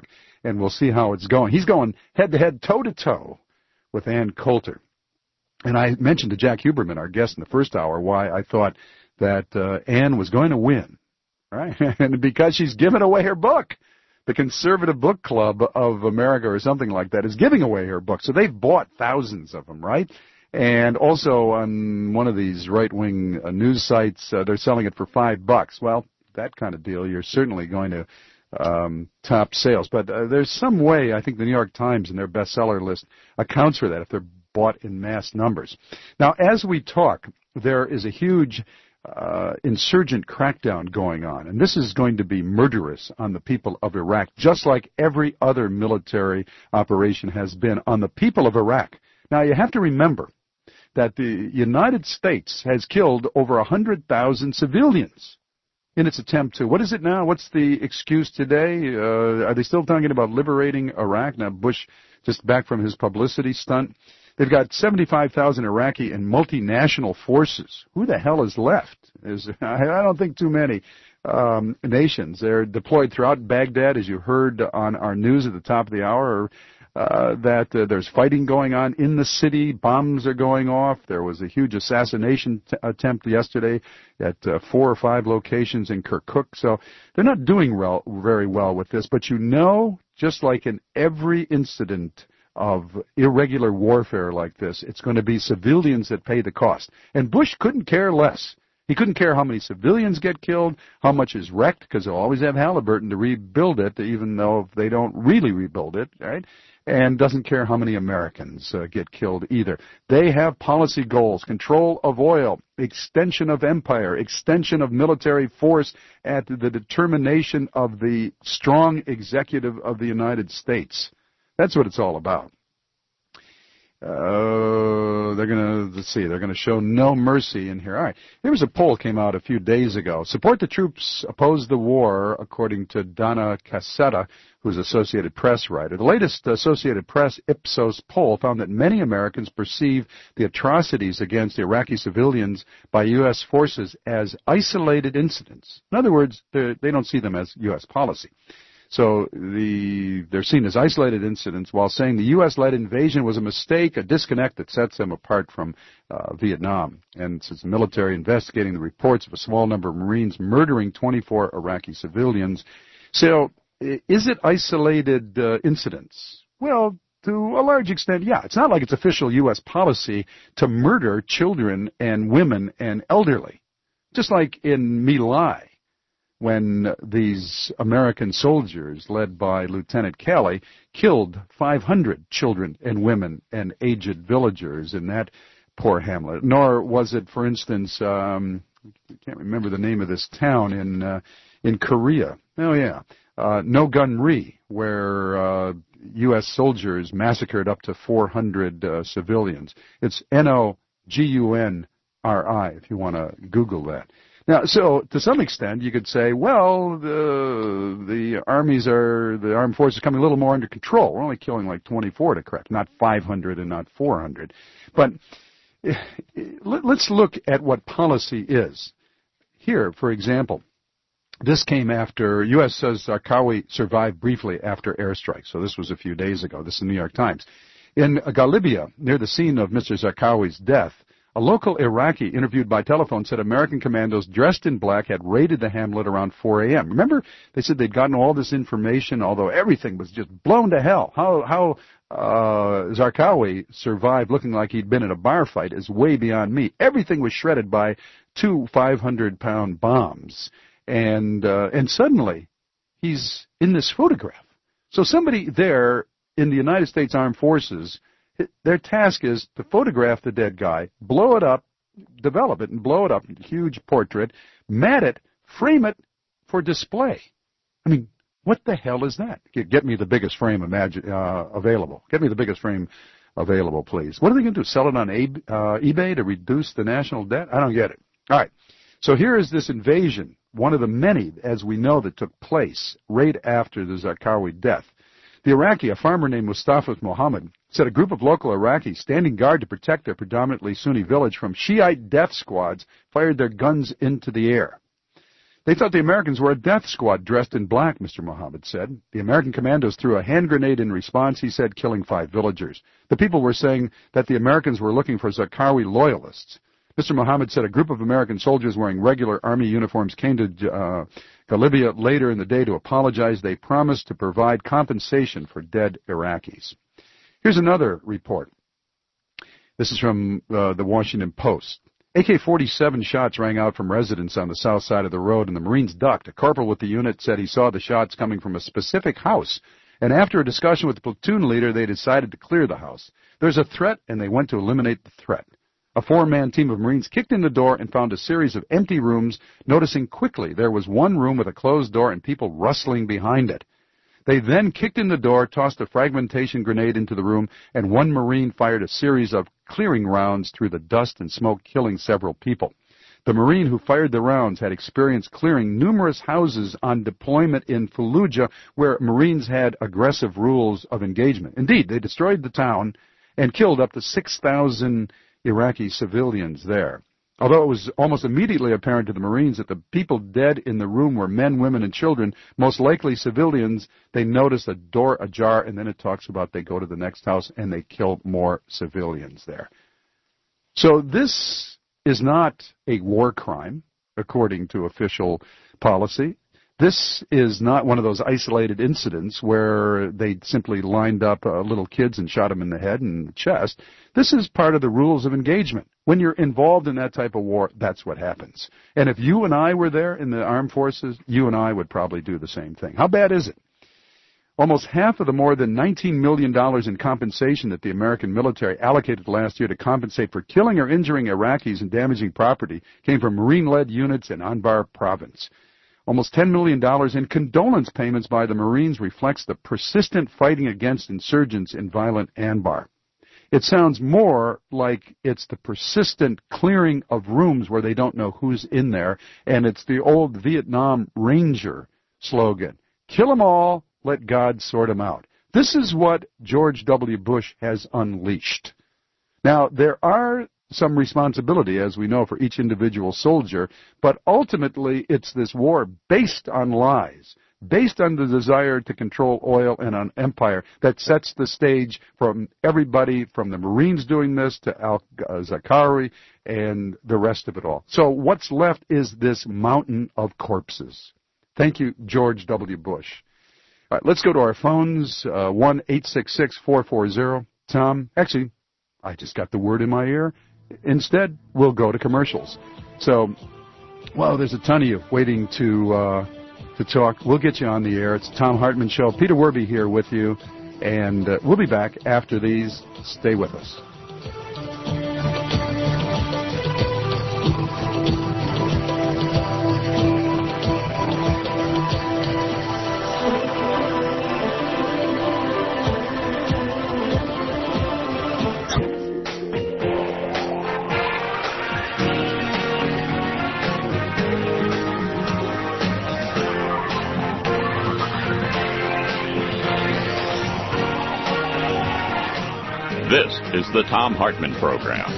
and we'll see how it's going. He's going head-to-head, toe-to-toe with Ann Coulter. And I mentioned to Jack Huberman, our guest in the first hour, why I thought that uh, Ann was going to win, right? And because she's given away her book. The Conservative Book Club of America or something like that is giving away her book. So they've bought thousands of them, right? And also on one of these right-wing uh, news sites, uh, they're selling it for five bucks. Well, that kind of deal, you're certainly going to um, top sales. But uh, there's some way, I think the New York Times in their bestseller list accounts for that if they're bought in mass numbers. Now, as we talk, there is a huge Uh, insurgent crackdown going on. And this is going to be murderous on the people of Iraq, just like every other military operation has been on the people of Iraq. Now, you have to remember that the United States has killed over one hundred thousand civilians in its attempt to, what is it now? What's the excuse today? Uh, are they still talking about liberating Iraq? Now, Bush just back from his publicity stunt. They've got seventy-five thousand Iraqi and multinational forces. Who the hell is left? Is, I don't think too many um, nations. They're deployed throughout Baghdad, as you heard on our news at the top of the hour, uh, that uh, there's fighting going on in the city. Bombs are going off. There was a huge assassination t- attempt yesterday at uh, four or five locations in Kirkuk. So they're not doing well, very well with this. But you know, just like in every incident of irregular warfare like this, it's going to be civilians that pay the cost. And Bush couldn't care less. He couldn't care how many civilians get killed, how much is wrecked, because they'll always have Halliburton to rebuild it, even though they don't really rebuild it, right? And doesn't care how many Americans uh, get killed either. They have policy goals: control of oil, extension of empire, extension of military force at the determination of the strong executive of the United States. That's what it's all about. Uh, they're going to, let's see, they're going to show no mercy in here. All right. There was a poll came out a few days ago. Support the troops, oppose the war, according to Donna Cassetta, who's Associated Press writer. The latest Associated Press Ipsos poll found that many Americans perceive the atrocities against Iraqi civilians by U S forces as isolated incidents. In other words, they don't see them as U S policy. So the, they're seen as isolated incidents, while saying the U S-led invasion was a mistake, a disconnect that sets them apart from uh, Vietnam. And since the military investigating the reports of a small number of Marines murdering twenty-four Iraqi civilians. So is it isolated uh, incidents? Well, to a large extent, yeah. It's not like it's official U S policy to murder children and women and elderly. Just like in My Lai, when these American soldiers, led by Lieutenant Kelly, killed five hundred children and women and aged villagers in that poor hamlet. Nor was it, for instance, um, I can't remember the name of this town in uh, in Korea. Oh, yeah, uh, No Gun Ri, where uh, U S soldiers massacred up to four hundred uh, civilians. It's N O G U N R I, if you want to Google that. Now, so to some extent, you could say, well, the the armies are the armed forces are coming a little more under control. We're only killing like twenty-four to correct, not five hundred and not four hundred. But let's look at what policy is. Here, for example, this came after U S says Zarqawi survived briefly after airstrikes. So this was a few days ago. This is the New York Times. In Galibia, near the scene of Mister Zarqawi's death, a local Iraqi interviewed by telephone said American commandos dressed in black had raided the hamlet around four a.m. Remember, they said they'd gotten all this information, although everything was just blown to hell. How how uh, Zarqawi survived looking like he'd been in a bar fight is way beyond me. Everything was shredded by two five hundred pound bombs. And uh, and suddenly, he's in this photograph. So somebody there in the United States Armed Forces, their task is to photograph the dead guy, blow it up, develop it and blow it up, huge portrait, mat it, frame it for display. I mean, what the hell is that? Get me the biggest frame imagine, uh, available. Get me the biggest frame available, please. What are they going to do, sell it on uh, eBay to reduce the national debt? I don't get it. All right, so here is this invasion, one of the many, as we know, that took place right after the Zarqawi death. The Iraqi, a farmer named Mustafa Mohammed, said a group of local Iraqis standing guard to protect their predominantly Sunni village from Shiite death squads fired their guns into the air. They thought the Americans were a death squad dressed in black, Mister Mohammed said. The American commandos threw a hand grenade in response, he said, killing five villagers. The people were saying that the Americans were looking for Zarqawi loyalists. Mister Mohammed said a group of American soldiers wearing regular army uniforms came to uh, Galibia later in the day to apologize. They promised to provide compensation for dead Iraqis. Here's another report. This is from uh, the Washington Post. A K forty-seven shots rang out from residents on the south side of the road, and the Marines ducked. A corporal with the unit said he saw the shots coming from a specific house, and after a discussion with the platoon leader, they decided to clear the house. There's a threat, and they went to eliminate the threat. A four-man team of Marines kicked in the door and found a series of empty rooms, noticing quickly there was one room with a closed door and people rustling behind it. They then kicked in the door, tossed a fragmentation grenade into the room, and one Marine fired a series of clearing rounds through the dust and smoke, killing several people. The Marine who fired the rounds had experience clearing numerous houses on deployment in Fallujah, where Marines had aggressive rules of engagement. Indeed, they destroyed the town and killed up to six thousand Iraqi civilians there. Although it was almost immediately apparent to the Marines that the people dead in the room were men, women, and children, most likely civilians, they noticed a door ajar, and then it talks about they go to the next house and they kill more civilians there. So this is not a war crime, according to official policy. This is not one of those isolated incidents where they simply lined up uh, little kids and shot them in the head and the chest. This is part of the rules of engagement. When you're involved in that type of war, that's what happens. And if you and I were there in the armed forces, you and I would probably do the same thing. How bad is it? Almost half of the more than nineteen million dollars in compensation that the American military allocated last year to compensate for killing or injuring Iraqis and damaging property came from Marine-led units in Anbar province. Almost ten million dollars in condolence payments by the Marines reflects the persistent fighting against insurgents in violent Anbar. It sounds more like it's the persistent clearing of rooms where they don't know who's in there, and it's the old Vietnam Ranger slogan, kill them all, let God sort them out. This is what George W. Bush has unleashed. Now, there are some responsibility, as we know, for each individual soldier, but ultimately it's this war based on lies, based on the desire to control oil and on empire that sets the stage from everybody from the Marines doing this to al-Zarqawi and the rest of it all. So what's left is this mountain of corpses. Thank you, George W. Bush. All right, let's go to our phones, uh, one eight six six, four four zero, Tom. Actually, I just got the word in my ear. Instead, we'll go to commercials. So, well, there's a ton of you waiting to uh, to talk. We'll get you on the air. It's the Thom Hartmann Show. Peter Werby here with you, and uh, we'll be back after these. Stay with us. This is the Thom Hartmann Program.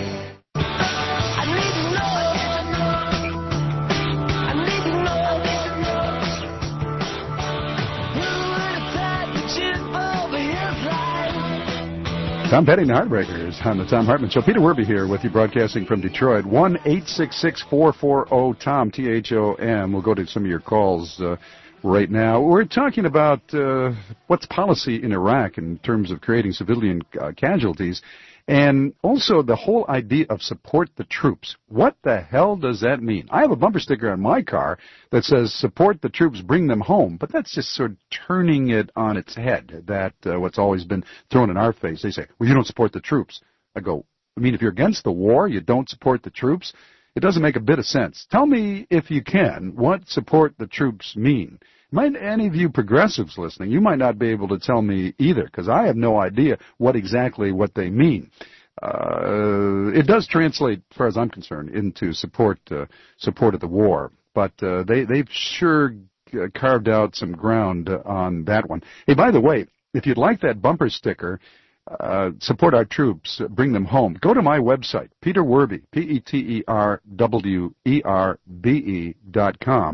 Tom Petty and the Heartbreakers on the Thom Hartmann Show. Peter Werby here with you, broadcasting from Detroit. one eight six six, four four zero, T O M, T H O M. We'll go to some of your calls uh, right now. We're talking about uh, what's policy in Iraq in terms of creating civilian uh, casualties, and also the whole idea of support the troops. What the hell does that mean? I have a bumper sticker on my car that says support the troops, bring them home, but that's just sort of turning it on its head. That uh, what's always been thrown in our face. They say, well, you don't support the troops. I go, I mean, if you're against the war, you don't support the troops? It doesn't make a bit of sense. Tell me, if you can, what support the troops mean. Might any of you progressives listening, you might not be able to tell me either, because I have no idea what exactly what they mean. Uh, it does translate, as far as I'm concerned, into support uh, support of the war, but uh, they, they've sure carved out some ground on that one. Hey, by the way, if you'd like that bumper sticker, Uh, support our troops, uh, bring them home, go to my website, Peter Werby, P E T E R W E R B E dot com,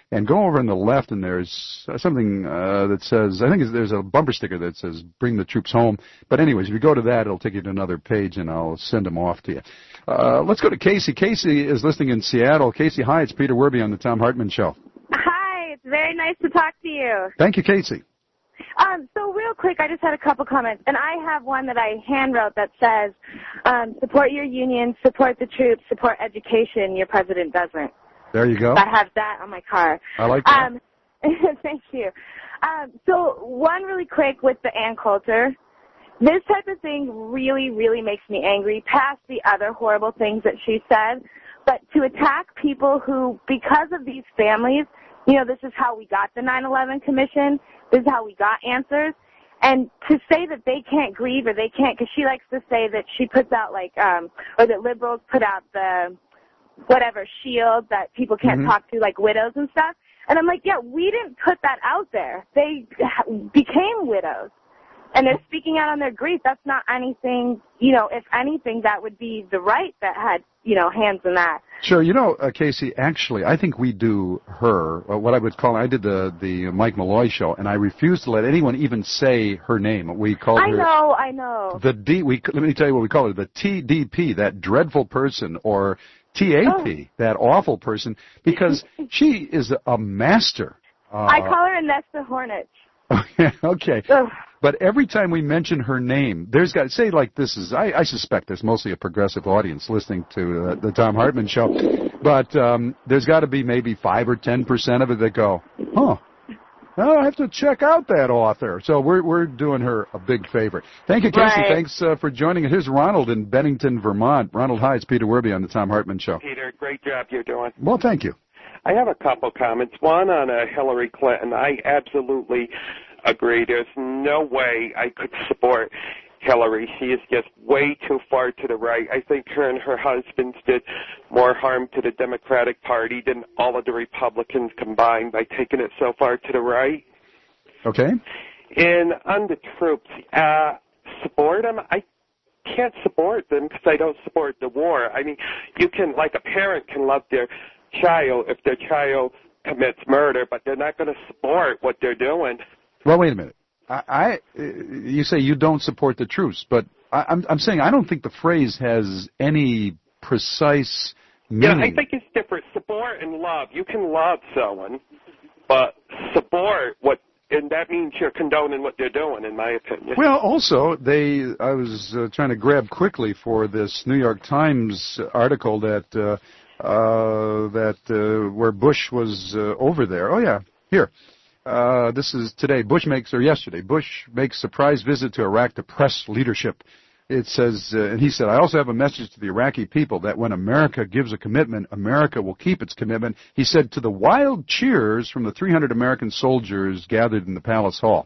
and go over on the left, and there's something uh, that says, I think it's, there's a bumper sticker that says, bring the troops home. But anyways, if you go to that, it'll take you to another page, and I'll send them off to you. Uh, let's go to Casey. Casey is listening in Seattle. Casey, hi, it's Peter Werby on the Tom Hartman Show. Hi, it's very nice to talk to you. Thank you, Casey. Um, so real quick, I just had a couple comments, and I have one that I hand wrote that says, um, support your union, support the troops, support education. Your president doesn't. There you go. I have that on my car. I like that. Um, thank you. Um, so one really quick with the Ann Coulter. This type of thing really, really makes me angry, past the other horrible things that she said. But to attack people who, because of these families, you know, this is how we got the nine eleven Commission, this is how we got answers, and to say that they can't grieve or they can't, because she likes to say that she puts out like, um, or that liberals put out the whatever shield that people can't mm-hmm. talk to, like widows and stuff. And I'm like, yeah, we didn't put that out there. They became widows. And they're speaking out on their grief. That's not anything, you know, if anything, that would be the right that had, you know, hands in that. Sure. You know, uh, Casey, actually, I think we do her, uh, what I would call, I did the, the Mike Malloy show, and I refused to let anyone even say her name. We called I her. I know, I know. The D, we, let me tell you what we call her, the T D P, that dreadful person, or T A P, oh. that awful person, because she is a master. Uh, I call her Nesta Hornich. Okay. Ugh. But every time we mention her name, there's got, say like this is, I, I suspect there's mostly a progressive audience listening to uh, the Tom Hartman Show, but um, there's got to be maybe five or ten percent of it that go, huh, I have to check out that author. So we're we're doing her a big favor. Thank you, Casey. Right. Thanks uh, for joining us. Here's Ronald in Bennington, Vermont. Ronald, hi, it's Peter Werby on the Tom Hartman Show. Peter, great job you're doing. Well, thank you. I have a couple comments. One on uh, Hillary Clinton. I absolutely agree. There's no way I could support Hillary. She is just way too far to the right. I think her and her husband did more harm to the Democratic Party than all of the Republicans combined by taking it so far to the right. Okay. And on the troops, uh, support them? I can't support them because I don't support the war. I mean, you can, like a parent can love their child if their child commits murder, but they're not going to support what they're doing. Well, wait a minute. I, I you say you don't support the troops, but I, I'm I'm saying I don't think the phrase has any precise meaning. Yeah, I think it's different. Support and love. You can love someone, but support what, and that means you're condoning what they're doing, in my opinion. Well, also they. I was uh, trying to grab quickly for this New York Times article that uh, uh, that uh, where Bush was uh, over there. Oh yeah, here. Uh, this is today. Bush makes, or yesterday, Bush makes surprise visit to Iraq to press leadership. It says, uh, and he said, I also have a message to the Iraqi people that when America gives a commitment, America will keep its commitment. He said to the wild cheers from the three hundred American soldiers gathered in the Palace Hall.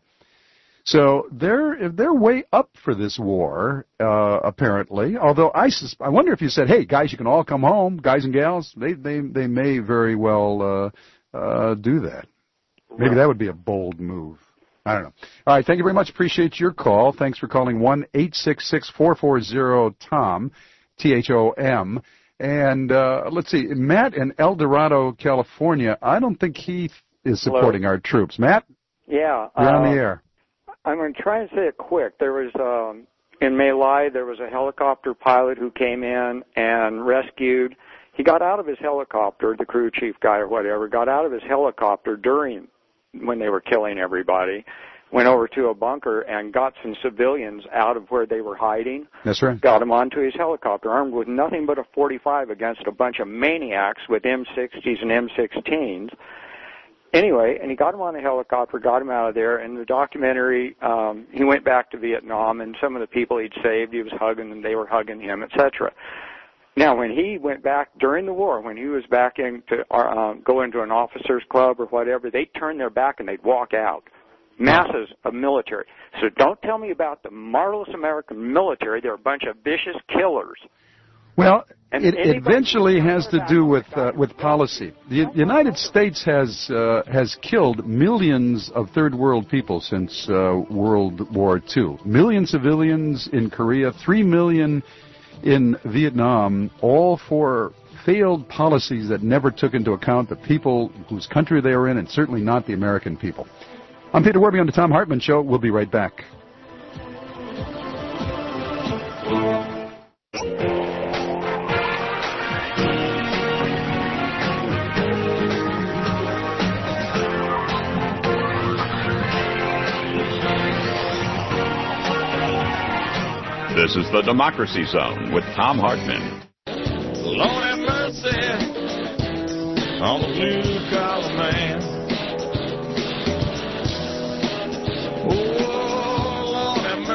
So they're they're way up for this war, uh, apparently. Although I sus- I wonder if you said, hey guys, you can all come home, guys and gals. They they they may very well uh, uh, do that. Maybe that would be a bold move. I don't know. All right, thank you very much. Appreciate your call. Thanks for calling one eight six six, four four zero, T O M, T H O M. And uh, let's see, Matt in El Dorado, California, I don't think he is supporting Hello. our troops. Matt? Yeah. You're uh, on the air. I'm going to try and say it quick. There was, um, in My Lai, there was a helicopter pilot who came in and rescued. He got out of his helicopter, the crew chief guy or whatever, got out of his helicopter during when they were killing everybody, went over to a bunker and got some civilians out of where they were hiding. That's right. Got them onto his helicopter, armed with nothing but a forty-five against a bunch of maniacs with M sixties and M sixteens. Anyway, and he got him on a helicopter, got him out of there. In the documentary, um, he went back to Vietnam, and some of the people he'd saved, he was hugging them, they were hugging him, et cetera. Now, when he went back during the war, when he was back in to uh, go into an officers' club or whatever, they'd turn their back and they'd walk out. Masses of military. So don't tell me about the marvelous American military. They're a bunch of vicious killers. Well, And it anybody- eventually has to do with uh, with policy. The United States has uh, has killed millions of third world people since uh, World War Two. Million civilians in Korea, three million in Vietnam, all for failed policies that never took into account the people whose country they are in, and certainly not the American people. I'm Peter Werby on the Thom Hartmann Show. We'll be right back. This is the Democracy Zone with Thom Hartmann. Lord have mercy on the blue collar man. Oh, Lord have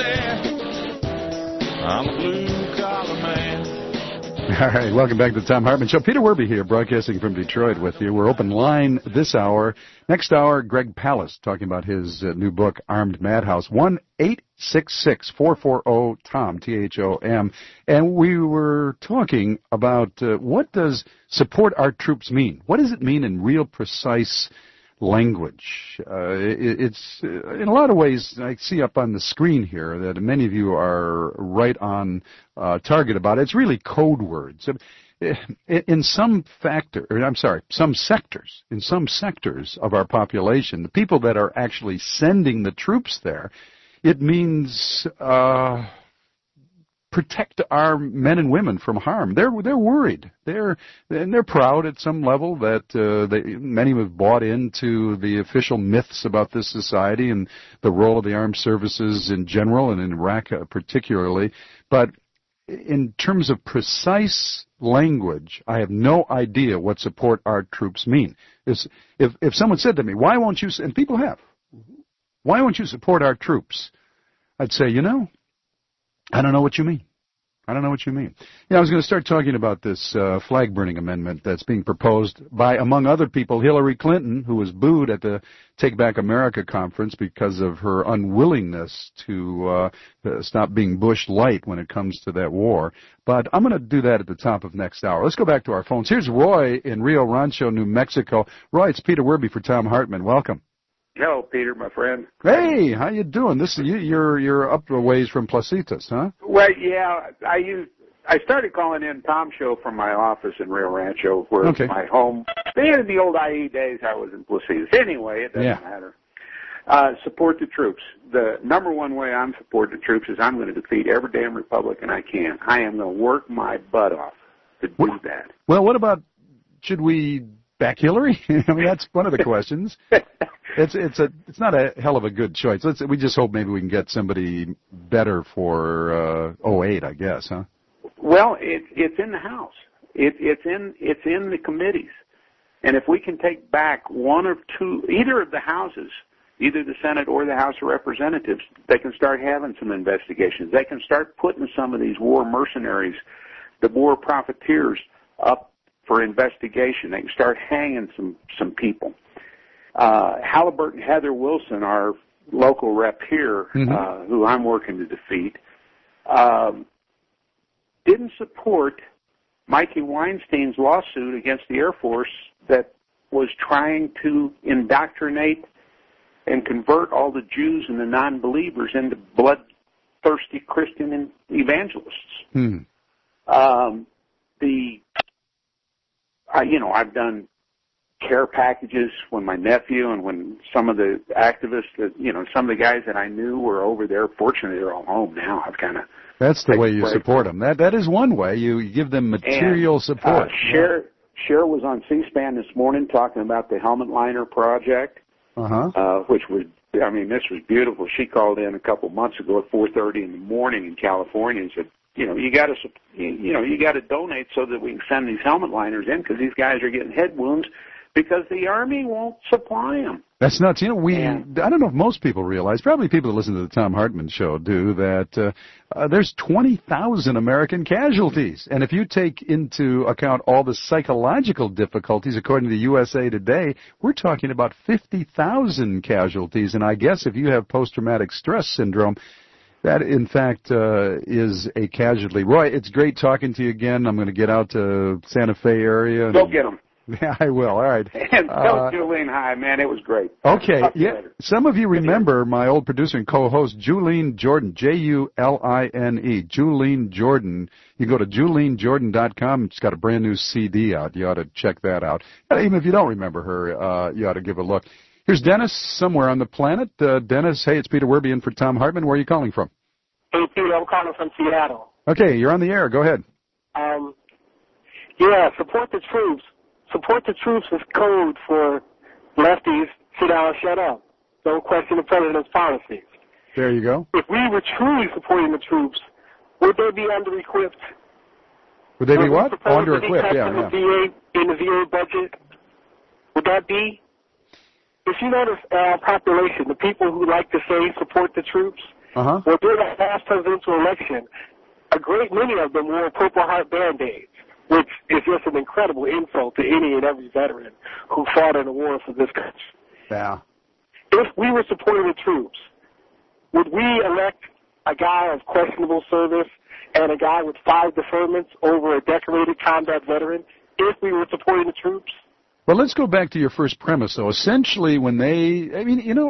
mercy on the blue collar man. All right, welcome back to the Thom Hartmann Show. Peter Werby here, broadcasting from Detroit with you. We're open line this hour. Next hour, Greg Palast talking about his uh, new book, Armed Madhouse. one eight six six, four four zero, T O M, T H O M. And we were talking about uh, what does support our troops mean? What does it mean in real precise language? Uh, it, it's, uh, in a lot of ways, I see up on the screen here that many of you are right on uh, target about it. It's really code words. In some factor, or I'm sorry, some sectors, in some sectors of our population, the people that are actually sending the troops there, it means uh, protect our men and women from harm. They're they're worried. They're and they're proud at some level that uh, they, many have bought into the official myths about this society and the role of the armed services in general and in Iraq particularly. But in terms of precise language, I have no idea what support our troops mean. If if, if someone said to me, "Why won't you?" and people have, "Why won't you support our troops?" I'd say, you know, I don't know what you mean. I don't know what you mean. Yeah, I was going to start talking about this uh, flag-burning amendment that's being proposed by, among other people, Hillary Clinton, who was booed at the Take Back America conference because of her unwillingness to uh, stop being Bush light when it comes to that war. But I'm going to do that at the top of next hour. Let's go back to our phones. Here's Roy in Rio Rancho, New Mexico. Roy, it's Peter Werby for Thom Hartmann. Welcome. Hello, Peter, my friend. Hey, how you doing? This you, you're you're up a ways from Placitas, huh? Well, yeah, I used I started calling in Tom Show from my office in Rio Rancho, where okay. my home. In the old I E days, I was in Placitas. Anyway, it doesn't yeah. matter. Uh, support the troops. The number one way I'm supporting the troops is I'm going to defeat every damn Republican I can. I am going to work my butt off to do well, that. Well, what about should we back Hillary? I mean, that's one of the questions. It's it's a it's not a hell of a good choice. Let's we just hope maybe we can get somebody better for uh, oh eight, I guess, huh? Well, it, it's in the House. It, it's in it's in the committees, and if we can take back one or two, either of the houses, either the Senate or the House of Representatives, they can start having some investigations. They can start putting some of these war mercenaries, the war profiteers, up for investigation. They can start hanging some some people. Uh, Halliburton Heather Wilson, our local rep here, mm-hmm. uh, who I'm working to defeat, um, didn't support Mikey Weinstein's lawsuit against the Air Force that was trying to indoctrinate and convert all the Jews and the non-believers into bloodthirsty Christian evangelists. Hmm. Um, the, uh, you know, I've done care packages when my nephew and when some of the activists that, you know, some of the guys that I knew were over there. Fortunately, they're all home now. I've kind of. That's the way you break. support them. That that is one way. You, you give them material and, support. Uh, Cher, Cher was on C-SPAN this morning talking about the helmet liner project, uh-huh. uh, which was, I mean, this was beautiful. She called in a couple months ago at four thirty in the morning in California and said, you know, you got to, you know, you got to donate so that we can send these helmet liners in because these guys are getting head wounds because the Army won't supply them. That's nuts. You know, we, and, I don't know if most people realize, probably people that listen to the Thom Hartmann Show do, that uh, uh, there's twenty thousand American casualties. And if you take into account all the psychological difficulties, according to U S A Today, we're talking about fifty thousand casualties. And I guess if you have post-traumatic stress syndrome, that, in fact, uh, is a casualty. Roy, it's great talking to you again. I'm going to get out to Santa Fe area. Go get them. Yeah, I will. All right. And tell Uh, Julian hi, man. It was great. Okay, Talk to you yeah. later. Some of you remember my old producer and co-host, Julene Jordan, J U L I N E, Julene Jordan. You go to julene jordan dot com. She's got a brand new C D out. You ought to check that out. Even if you don't remember her, uh, you ought to give a look. Here's Dennis somewhere on the planet. Uh, Dennis, hey, it's Peter Werby in for Tom Hartman. Where are you calling from? Hey, Peter, I'm calling from Seattle. Okay, you're on the air. Go ahead. Um, yeah, support the troops. Support the troops is code for lefties, sit down, shut up. Don't question the president's policies. There you go. If we were truly supporting the troops, would they be under-equipped? Would they be Would we what? propose Oh, under to be equipped, cut yeah, in the yeah. V A, in the V A budget? Would that be? If you notice our population, the people who like to say support the troops, Uh-huh. well, during the last presidential election, a great many of them wore Purple Heart Band-Aids, which is just an incredible insult to any and every veteran who fought in the war for this country. Yeah. If we were supporting the troops, would we elect a guy of questionable service and a guy with five deferments over a decorated combat veteran if we were supporting the troops? Well, let's go back to your first premise, though. Essentially, when they, I mean, you know,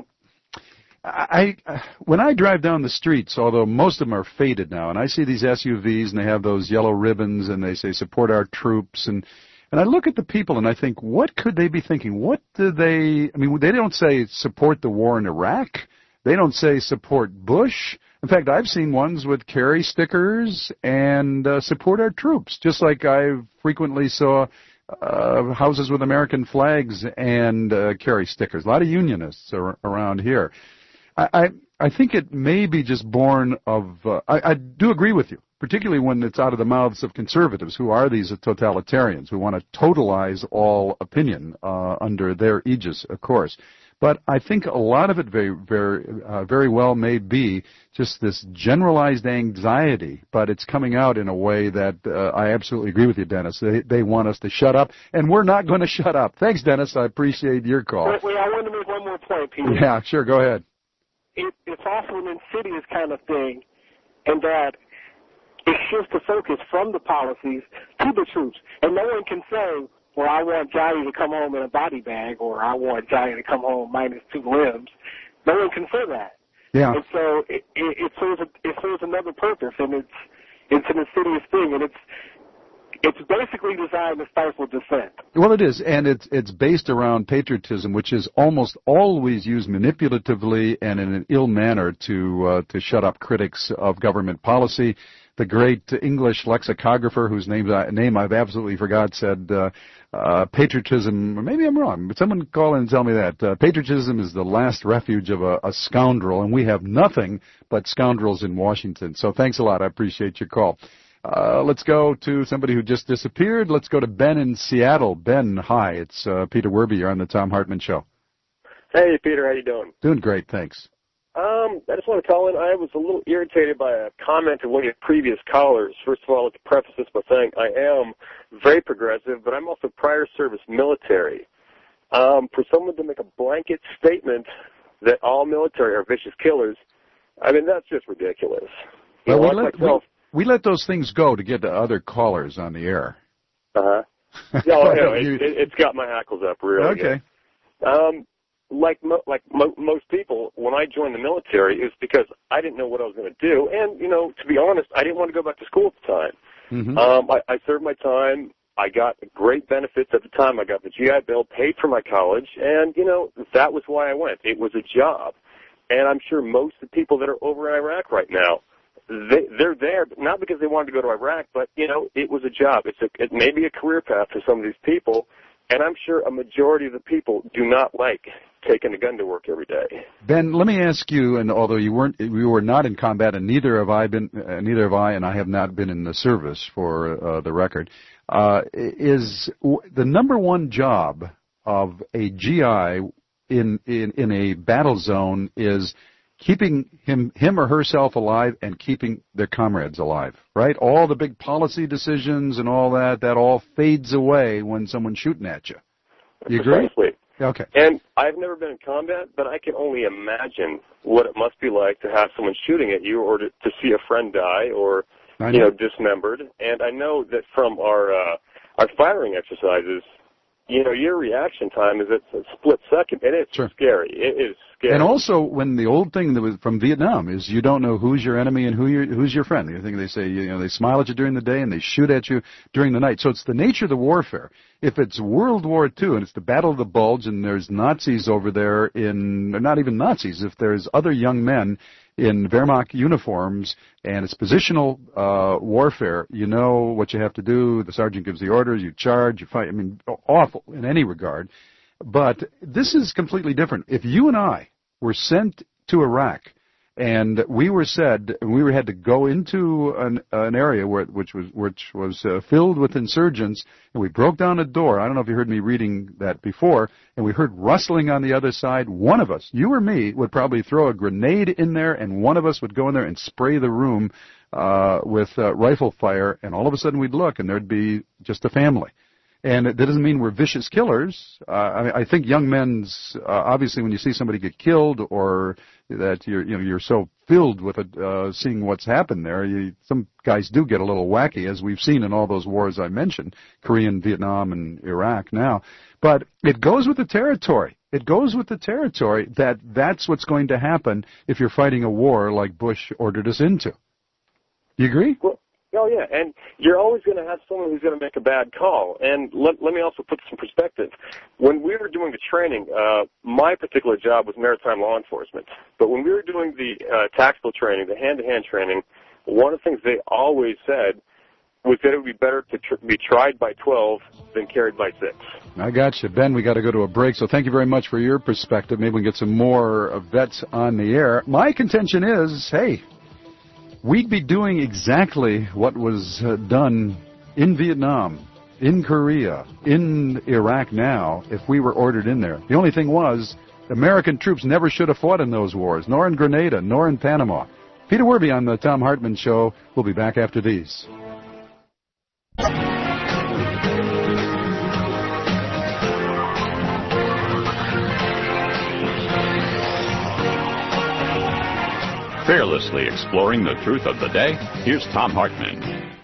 I, I when I drive down the streets, although most of them are faded now, and I see these S U Vs and they have those yellow ribbons and they say support our troops, and and I look at the people and I think, what could they be thinking? What do they? I mean, they don't say support the war in Iraq. They don't say support Bush. In fact, I've seen ones with carry stickers and uh, support our troops, just like I frequently saw uh, houses with American flags and uh, carry stickers. A lot of unionists are around here. I, I, I think it may be just born of, uh, I, I do agree with you, particularly when it's out of the mouths of conservatives, who are these totalitarians, who want to totalize all opinion uh, under their aegis, of course. But I think a lot of it very, very, uh, very well may be just this generalized anxiety, but it's coming out in a way that uh, I absolutely agree with you, Dennis. They, they want us to shut up, and we're not going to shut up. Thanks, Dennis. I appreciate your call. Wait, wait, I want to make one more point, Peter. Yeah, sure. Go ahead. It, it's also an insidious kind of thing in that it shifts the focus from the policies to the troops. And no one can say, well, I want Johnny to come home in a body bag, or I want Johnny to come home minus two limbs. No one can say that. Yeah. And so it, it, it serves a, it serves another purpose, and it's it's an insidious thing, and it's it's basically designed to stifle dissent. Well, it is, and it's it's based around patriotism, which is almost always used manipulatively and in an ill manner to uh, to shut up critics of government policy. The great English lexicographer, whose name, name I've absolutely forgot, said uh, uh, patriotism, maybe I'm wrong, but someone call in and tell me that. Uh, patriotism is the last refuge of a, a scoundrel, and we have nothing but scoundrels in Washington. So thanks a lot. I appreciate your call. Uh, let's go to somebody who just disappeared. Let's go to Ben in Seattle. Ben, hi. It's uh, Peter Werby. You're on the Tom Hartman Show. Hey, Peter. How you doing? Doing great, thanks. Um, I just want to call in. I was a little irritated by a comment of one of your previous callers. First of all, let's preface this by saying I am very progressive, but I'm also prior service military. Um, for someone to make a blanket statement that all military are vicious killers, I mean, that's just ridiculous. You Well, know, we, like let, we, myself, we let those things go to get to other callers on the air. Uh-huh. No, no, it, it, it's got my hackles up really Okay. good. Um, like mo- like mo- most people, when I joined the military, it was because I didn't know what I was going to do. And, you know, to be honest, I didn't want to go back to school at the time. Mm-hmm. Um, I, I served my time. I got great benefits at the time. I got the G I Bill, paid for my college, and, you know, that was why I went. It was a job. And I'm sure most of the people that are over in Iraq right now, they, they're there, but not because they wanted to go to Iraq, but, you know, it was a job. It's a, it may be a career path for some of these people, and I'm sure a majority of the people do not like taking a gun to work every day. Ben, let me ask you, and although you weren't, you were not in combat, and neither have I been, uh, neither have I, and I have not been in the service for uh, the record, uh, is w- the number one job of a G I in, in in a battle zone is keeping him him or herself alive and keeping their comrades alive, right? All the big policy decisions and all that, that all fades away when someone's shooting at you. You agree? Precisely. Okay. And I've never been in combat, but I can only imagine what it must be like to have someone shooting at you, or to, to see a friend die, or I you know. know, dismembered. And I know that from our uh, our firing exercises, you know, your reaction time is it's a split second, and it's sure. scary. It is scary. And also, when the old thing that was from Vietnam is you don't know who's your enemy and who your, who's your friend. The thing they say, you know, they smile at you during the day and they shoot at you during the night. So it's the nature of the warfare. If it's World War Two and it's the Battle of the Bulge and there's Nazis over there in, not even Nazis, if there's other young men in Wehrmacht uniforms and it's positional uh, warfare, you know what you have to do. The sergeant gives the orders, you charge, you fight. I mean, awful in any regard. But this is completely different. If you and I were sent to Iraq and we were said we were, had to go into an, an area where, which was which was uh, filled with insurgents, and we broke down a door. I don't know if you heard me reading that before, and we heard rustling on the other side. One of us, you or me, would probably throw a grenade in there, and one of us would go in there and spray the room uh, with uh, rifle fire, and all of a sudden we'd look, and there'd be just a family. And that doesn't mean we're vicious killers. Uh, I, I think young men's, uh, obviously when you see somebody get killed or that you're, you know, you're so filled with it, uh, seeing what's happened there, you, some guys do get a little wacky, as we've seen in all those wars I mentioned, Korean, Vietnam, and Iraq now. But it goes with the territory. It goes with the territory that that's what's going to happen if you're fighting a war like Bush ordered us into. You agree? Well, oh, yeah, and you're always going to have someone who's going to make a bad call. And let, let me also put some perspective. When we were doing the training, uh, my particular job was maritime law enforcement. But when we were doing the uh, tactical training, the hand-to-hand training, one of the things they always said was that it would be better to tr- be tried by twelve than carried by six. I got you. Ben, we got to go to a break, so thank you very much for your perspective. Maybe we can get some more uh, vets on the air. My contention is, hey, we'd be doing exactly what was uh, done in Vietnam, in Korea, in Iraq now, if we were ordered in there. The only thing was, American troops never should have fought in those wars, nor in Grenada, nor in Panama. Peter Werby on the Tom Hartman Show. We'll be back after these. Fearlessly exploring the truth of the day, here's Tom Hartman.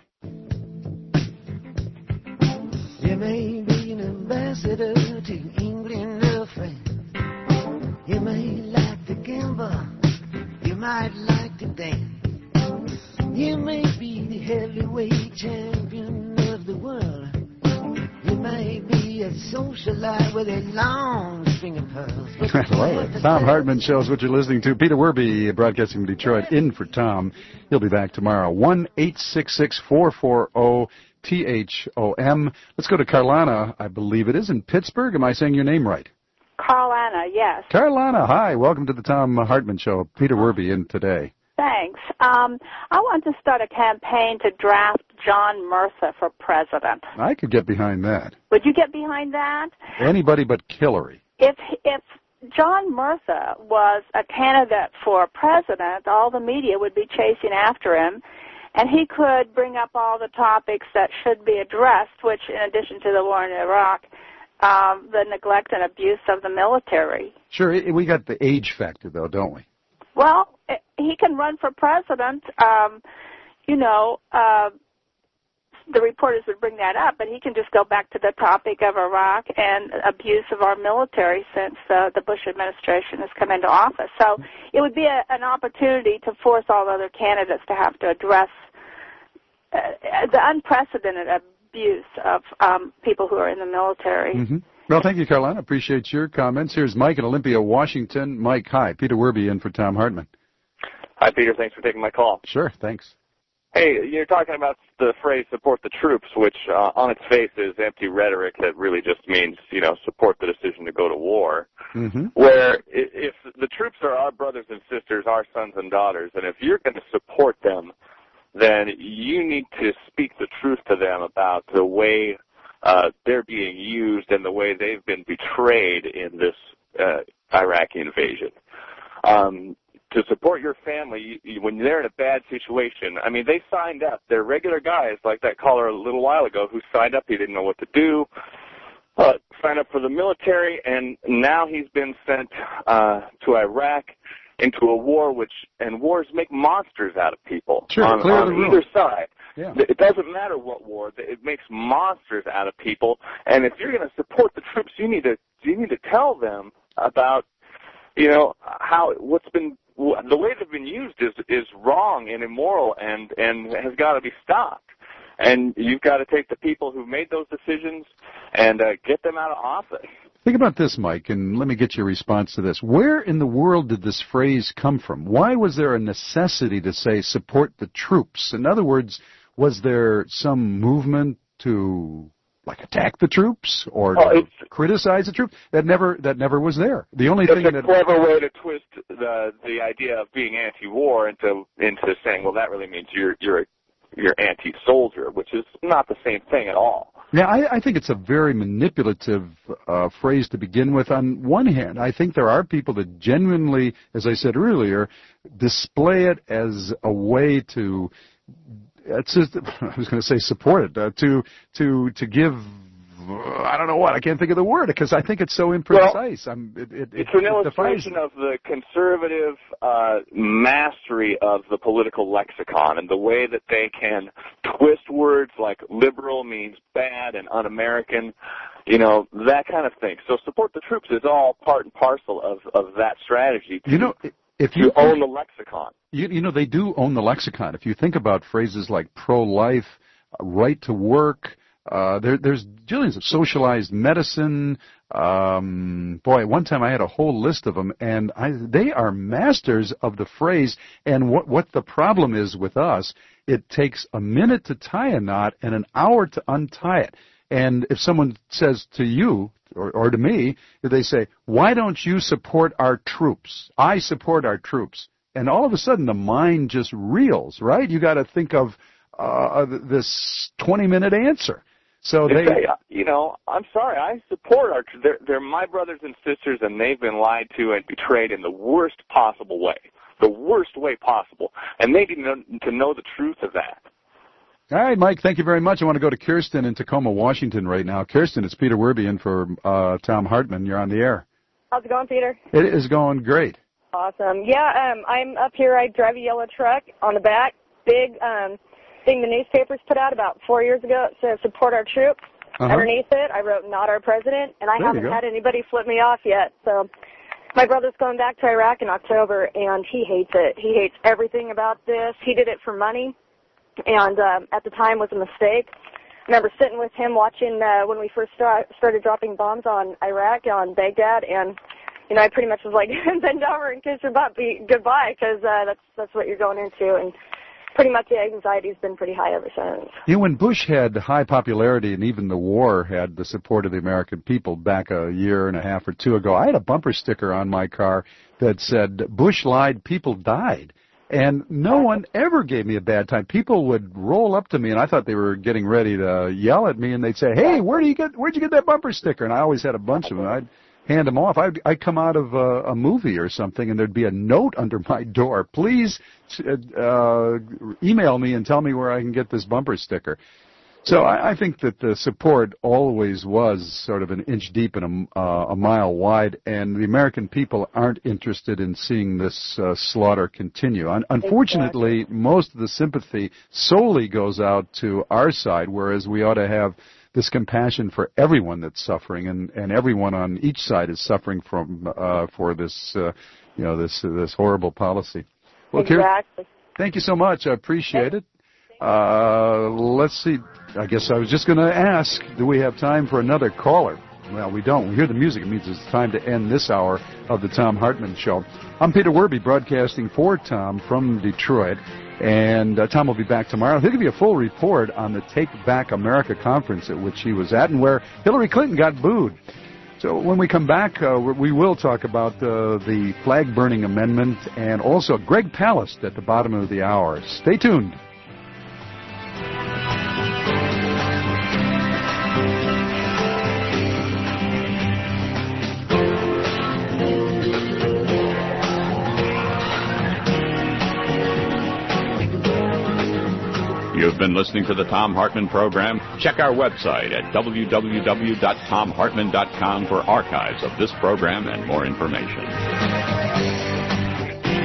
You may be an ambassador to England or France. You may like to gamble. You might like to dance. You may be the heavyweight champion of the world. You may be a socialite with a long string of pearls. Well, the Tom Hartman Show is what you're listening to. Peter Werby, broadcasting from Detroit, in for Tom. He'll be back tomorrow. one eight six six, four four zero, T H O M. Let's go to Carlana, I believe it is, in Pittsburgh. Am I saying your name right? Carlana, yes. Carlana, hi. Welcome to the Tom Hartman Show. Peter Werby in today. Thanks. Um, I want to start a campaign to draft John Mercer for president. I could get behind that. Would you get behind that? Anybody but Hillary. If if John Mercer was a candidate for president, all the media would be chasing after him, and he could bring up all the topics that should be addressed, which, in addition to the war in Iraq, um, the neglect and abuse of the military. Sure, we got the age factor, though, don't we? Well, he can run for president. Um, you know, uh, the reporters would bring that up, but he can just go back to the topic of Iraq and abuse of our military since uh, the Bush administration has come into office. So it would be a, an opportunity to force all other candidates to have to address uh, the unprecedented abuse of um, people who are in the military. Mm-hmm. Well, thank you, Carolina. Appreciate your comments. Here's Mike in Olympia, Washington. Mike, hi. Peter Werby in for Tom Hartman. Hi, Peter. Thanks for taking my call. Sure, thanks. Hey, you're talking about the phrase support the troops, which uh, on its face is empty rhetoric that really just means, you know, support the decision to go to war. Mm-hmm. Where if the troops are our brothers and sisters, our sons and daughters, and if you're going to support them, then you need to speak the truth to them about the way uh, they're being used and the way they've been betrayed in this uh, Iraqi invasion. Um, to support your family you, when they're in a bad situation. I mean, they signed up. They're regular guys, like that caller a little while ago who signed up. He didn't know what to do, uh, signed up for the military, and now he's been sent uh, to Iraq. into a war, which and wars make monsters out of people sure, on, clear on the room. either side. Yeah. It doesn't matter what war; it makes monsters out of people. And if you're going to support the troops, you need to you need to tell them about, you know, how what's been the way they've been used is is wrong and immoral and and has got to be stopped. And you've got to take the people who made those decisions and uh, get them out of office. Think about this, Mike, and let me get your response to this. Where in the world did this phrase come from? Why was there a necessity to say support the troops? In other words, was there some movement to like attack the troops or oh, to criticize the troops? That never that never was there. The only it's thing a that clever way to twist the the idea of being anti-war into into saying, well, that really means you're you're you're anti-soldier, which is not the same thing at all. Yeah, I, I think it's a very manipulative uh, phrase to begin with. On one hand, I think there are people that genuinely, as I said earlier, display it as a way to, it's just, I was going to say support it, uh, to to to give, uh, I don't know what, I can't think of the word, because I think it's so imprecise. Well, I'm, it, it, it's it, an it illustration defies... of the conservative uh, mastery of the political lexicon and the way that they can twist words like liberal means bad and un-American, you know, that kind of thing. So support the troops is all part and parcel of, of that strategy to, you know, if you to own the lexicon. You, you know, they do own the lexicon. If you think about phrases like pro-life, uh, right to work, uh, there, there's jillions of socialized medicine. Um, boy, one time I had a whole list of them, and I, they are masters of the phrase. And what, what the problem is with us, it takes a minute to tie a knot and an hour to untie it. And if someone says to you, or, or to me, they say, why don't you support our troops? I support our troops. And all of a sudden the mind just reels, right? You got to think of uh, this twenty-minute answer. So they, say, you know, I'm sorry, I support our, they're, they're my brothers and sisters, and they've been lied to and betrayed in the worst possible way, the worst way possible. And they need to know, to know the truth of that. All right, Mike, thank you very much. I want to go to Kirsten in Tacoma, Washington right now. Kirsten, it's Peter Werby in for uh, Tom Hartman. You're on the air. How's it going, Peter? It is going great. Awesome. Yeah, um, I'm up here. I drive a yellow truck. On the back, big um, thing the newspapers put out about four years ago. It says support our troops. Uh-huh. Underneath it, I wrote not our president, and I There you haven't go. had anybody flip me off yet. So my brother's going back to Iraq in October, and he hates it. He hates everything about this. He did it for money, and um, at the time was a mistake. I remember sitting with him watching uh, when we first start, started dropping bombs on Iraq, on Baghdad, and you know I pretty much was like, bend over and kiss your butt, be goodbye, because uh, that's that's what you're going into, and pretty much the anxiety's been pretty high ever since. You know, when Bush had high popularity and even the war had the support of the American people back a year and a half or two ago, I had a bumper sticker on my car that said, Bush lied, people died. And no one ever gave me a bad time. People would roll up to me, and I thought they were getting ready to yell at me, and they'd say, hey, where do you get, where'd you get that bumper sticker? And I always had a bunch of them. I'd hand them off. I'd, I'd come out of a, a movie or something, and there'd be a note under my door. Please uh, email me and tell me where I can get this bumper sticker. So I, I think that the support always was sort of an inch deep and a, uh, a mile wide, and the American people aren't interested in seeing this uh, slaughter continue. Un- unfortunately, exactly. Most of the sympathy solely goes out to our side, whereas we ought to have this compassion for everyone that's suffering, and, and everyone on each side is suffering from uh, for this, uh, you know, this uh, this horrible policy. Well, exactly. Kira, thank you so much. I appreciate it. Uh, let's see. I guess I was just going to ask, do we have time for another caller? Well, we don't. We hear the music. It means it's time to end this hour of the Tom Hartman Show. I'm Peter Werby, broadcasting for Tom from Detroit. And uh, Tom will be back tomorrow. He'll give you a full report on the Take Back America conference at which he was at and where Hillary Clinton got booed. So when we come back, uh, we will talk about uh, the flag-burning amendment and also Greg Palast at the bottom of the hour. Stay tuned. You've been listening to the Tom Hartman Program. Check our website at w w w dot tom hartman dot com for archives of this program and more information.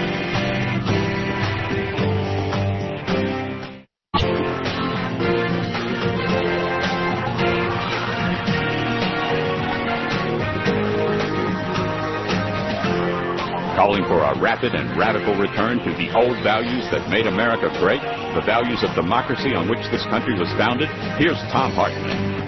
calling for a rapid and radical return to the old values that made America great, the values of democracy on which this country was founded. Here's Thom Hartmann.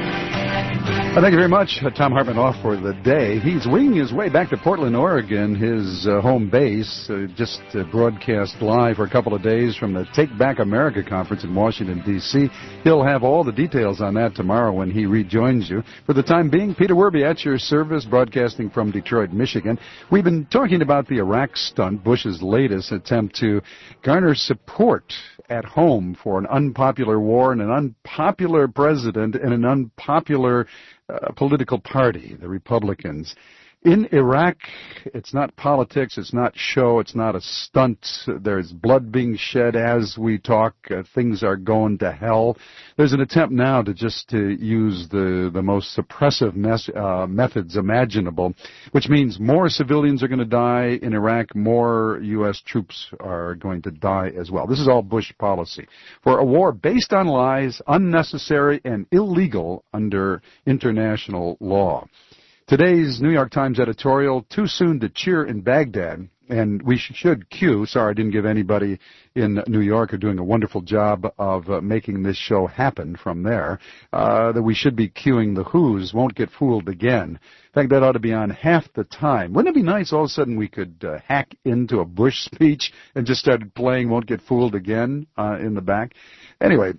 Uh, thank you very much. Uh, Thom Hartmann off for the day. He's winging his way back to Portland, Oregon, his uh, home base, uh, just uh, broadcast live for a couple of days from the Take Back America conference in Washington, D C He'll have all the details on that tomorrow when he rejoins you. For the time being, Peter Werby at your service, broadcasting from Detroit, Michigan. We've been talking about the Iraq stunt, Bush's latest attempt to garner support at home for an unpopular war and an unpopular president and an unpopular uh, political party, the Republicans. In Iraq, it's not politics, it's not show, it's not a stunt. There's blood being shed as we talk. Uh, things are going to hell. There's an attempt now to just to use the, the most suppressive mes- uh, methods imaginable, which means more civilians are going to die in Iraq, more U S troops are going to die as well. This is all Bush policy. For a war based on lies, unnecessary and illegal under international law. Today's New York Times editorial, too soon to cheer in Baghdad, and we should cue, sorry I didn't give anybody in New York who are doing a wonderful job of uh, making this show happen from there, uh, that we should be cueing the Who's Won't Get Fooled Again. In fact, that ought to be on half the time. Wouldn't it be nice all of a sudden we could uh, hack into a Bush speech and just started playing Won't Get Fooled Again uh, in the back? Anyway,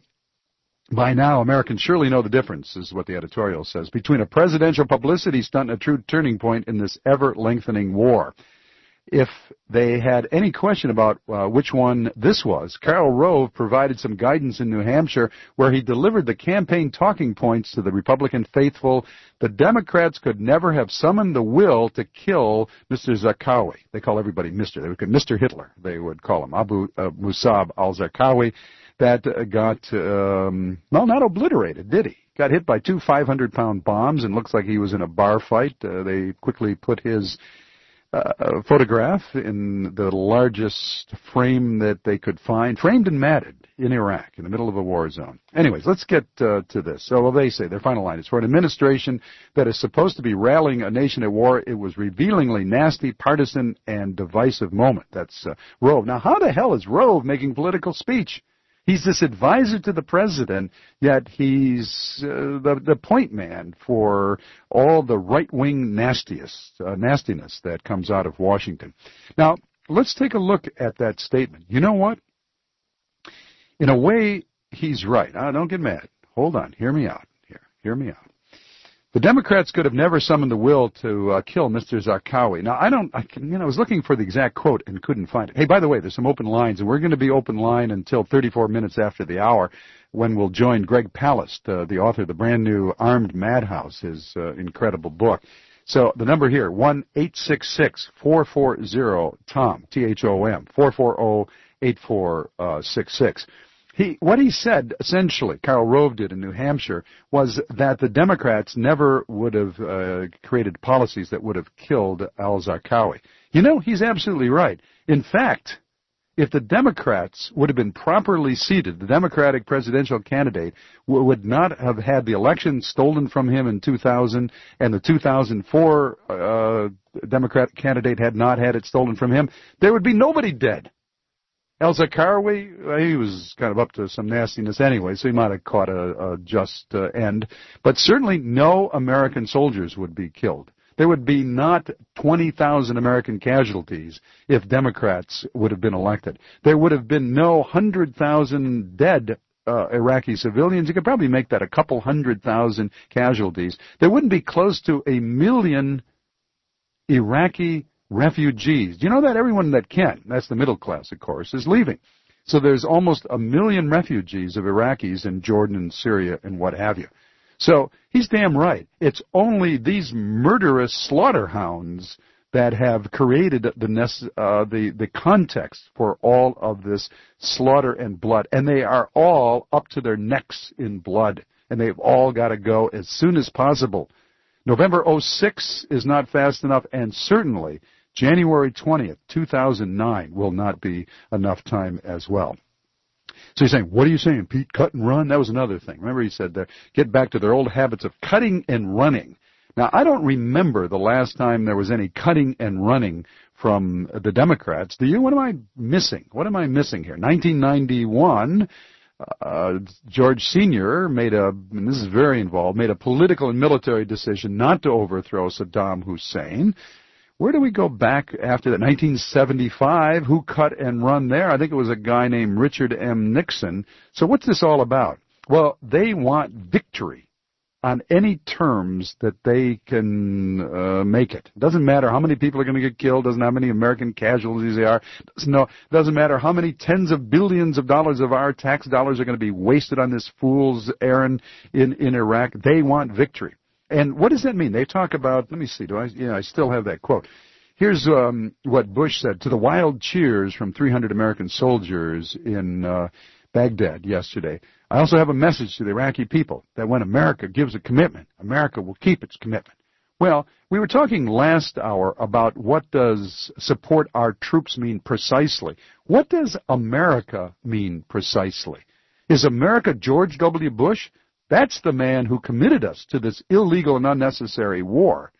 by now, Americans surely know the difference, is what the editorial says, between a presidential publicity stunt and a true turning point in this ever-lengthening war. If they had any question about uh, which one this was, Karl Rove provided some guidance in New Hampshire where he delivered the campaign talking points to the Republican faithful. The Democrats could never have summoned the will to kill Mister Zarqawi. They call everybody Mister They would call Mister Hitler, they would call him, Abu uh, Musab al-Zarqawi. That uh, got, um, well, not obliterated, did he? Got hit by two five hundred pound bombs and looks like he was in a bar fight. Uh, they quickly put his uh, photograph in the largest frame that they could find, framed and matted in Iraq in the middle of a war zone. Anyways, let's get uh, to this. So well, they say, their final line is, for an administration that is supposed to be rallying a nation at war, it was revealingly nasty, partisan, and divisive moment. That's uh, Rove. Now, how the hell is Rove making political speech? He's this advisor to the president, yet he's uh, the, the point man for all the right-wing nastiest, uh, nastiness that comes out of Washington. Now, let's take a look at that statement. You know what? In a way, he's right. Now, don't get mad. Hold on. Hear me out. Here, hear me out. The Democrats could have never summoned the will to uh, kill Mister Zarqawi. Now, I don't, I can, you know, I was looking for the exact quote and couldn't find it. Hey, by the way, there's some open lines, and we're going to be open line until thirty-four minutes after the hour, when we'll join Greg Palast, uh, the author of the brand new Armed Madhouse, his uh, incredible book. So the number here, one eight six six, four four zero, T O M, T H O M, four four zero, eight four six six. He, what he said, essentially, Karl Rove did in New Hampshire, was that the Democrats never would have uh, created policies that would have killed al-Zarqawi. You know, he's absolutely right. In fact, if the Democrats would have been properly seated, the Democratic presidential candidate w- would not have had the election stolen from him in two thousand, and the two thousand four uh, Democratic candidate had not had it stolen from him, there would be nobody dead. Al-Zarqawi, well, he was kind of up to some nastiness anyway, so he might have caught a, a just uh, end. But certainly no American soldiers would be killed. There would be not twenty thousand American casualties if Democrats would have been elected. There would have been no one hundred thousand dead uh, Iraqi civilians. You could probably make that a couple hundred thousand casualties. There wouldn't be close to a million Iraqi refugees. Do you know that everyone that can, that's the middle class, of course, is leaving. So there's almost a million refugees of Iraqis in Jordan and Syria and what have you. So he's damn right. It's only these murderous slaughterhounds that have created the, uh, the, the context for all of this slaughter and blood. And they are all up to their necks in blood. And they've all got to go as soon as possible. November oh six is not fast enough, and certainly January twentieth, two thousand nine will not be enough time as well. So you're saying, what are you saying, Pete, cut and run? That was another thing. Remember he said that, get back to their old habits of cutting and running. Now, I don't remember the last time there was any cutting and running from the Democrats. Do you? What am I missing? What am I missing here? nineteen ninety-one, uh, George Senior made a, and this is very involved, made a political and military decision not to overthrow Saddam Hussein. Where do we go back after that? nineteen seventy-five, who cut and run there? I think it was a guy named Richard M. Nixon. So what's this all about? Well, they want victory on any terms that they can uh, make it. Doesn't matter how many people are going to get killed, doesn't matter how many American casualties there are, doesn't, know, doesn't matter how many tens of billions of dollars of our tax dollars are going to be wasted on this fool's errand in, in Iraq. They want victory. And what does that mean? They talk about, let me see, do I, yeah, I still have that quote. Here's um, what Bush said to the wild cheers from three hundred American soldiers in uh, Baghdad yesterday. I also have a message to the Iraqi people that when America gives a commitment, America will keep its commitment. Well, we were talking last hour about what does support our troops mean precisely. What does America mean precisely? Is America George W. Bush? That's the man who committed us to this illegal and unnecessary war.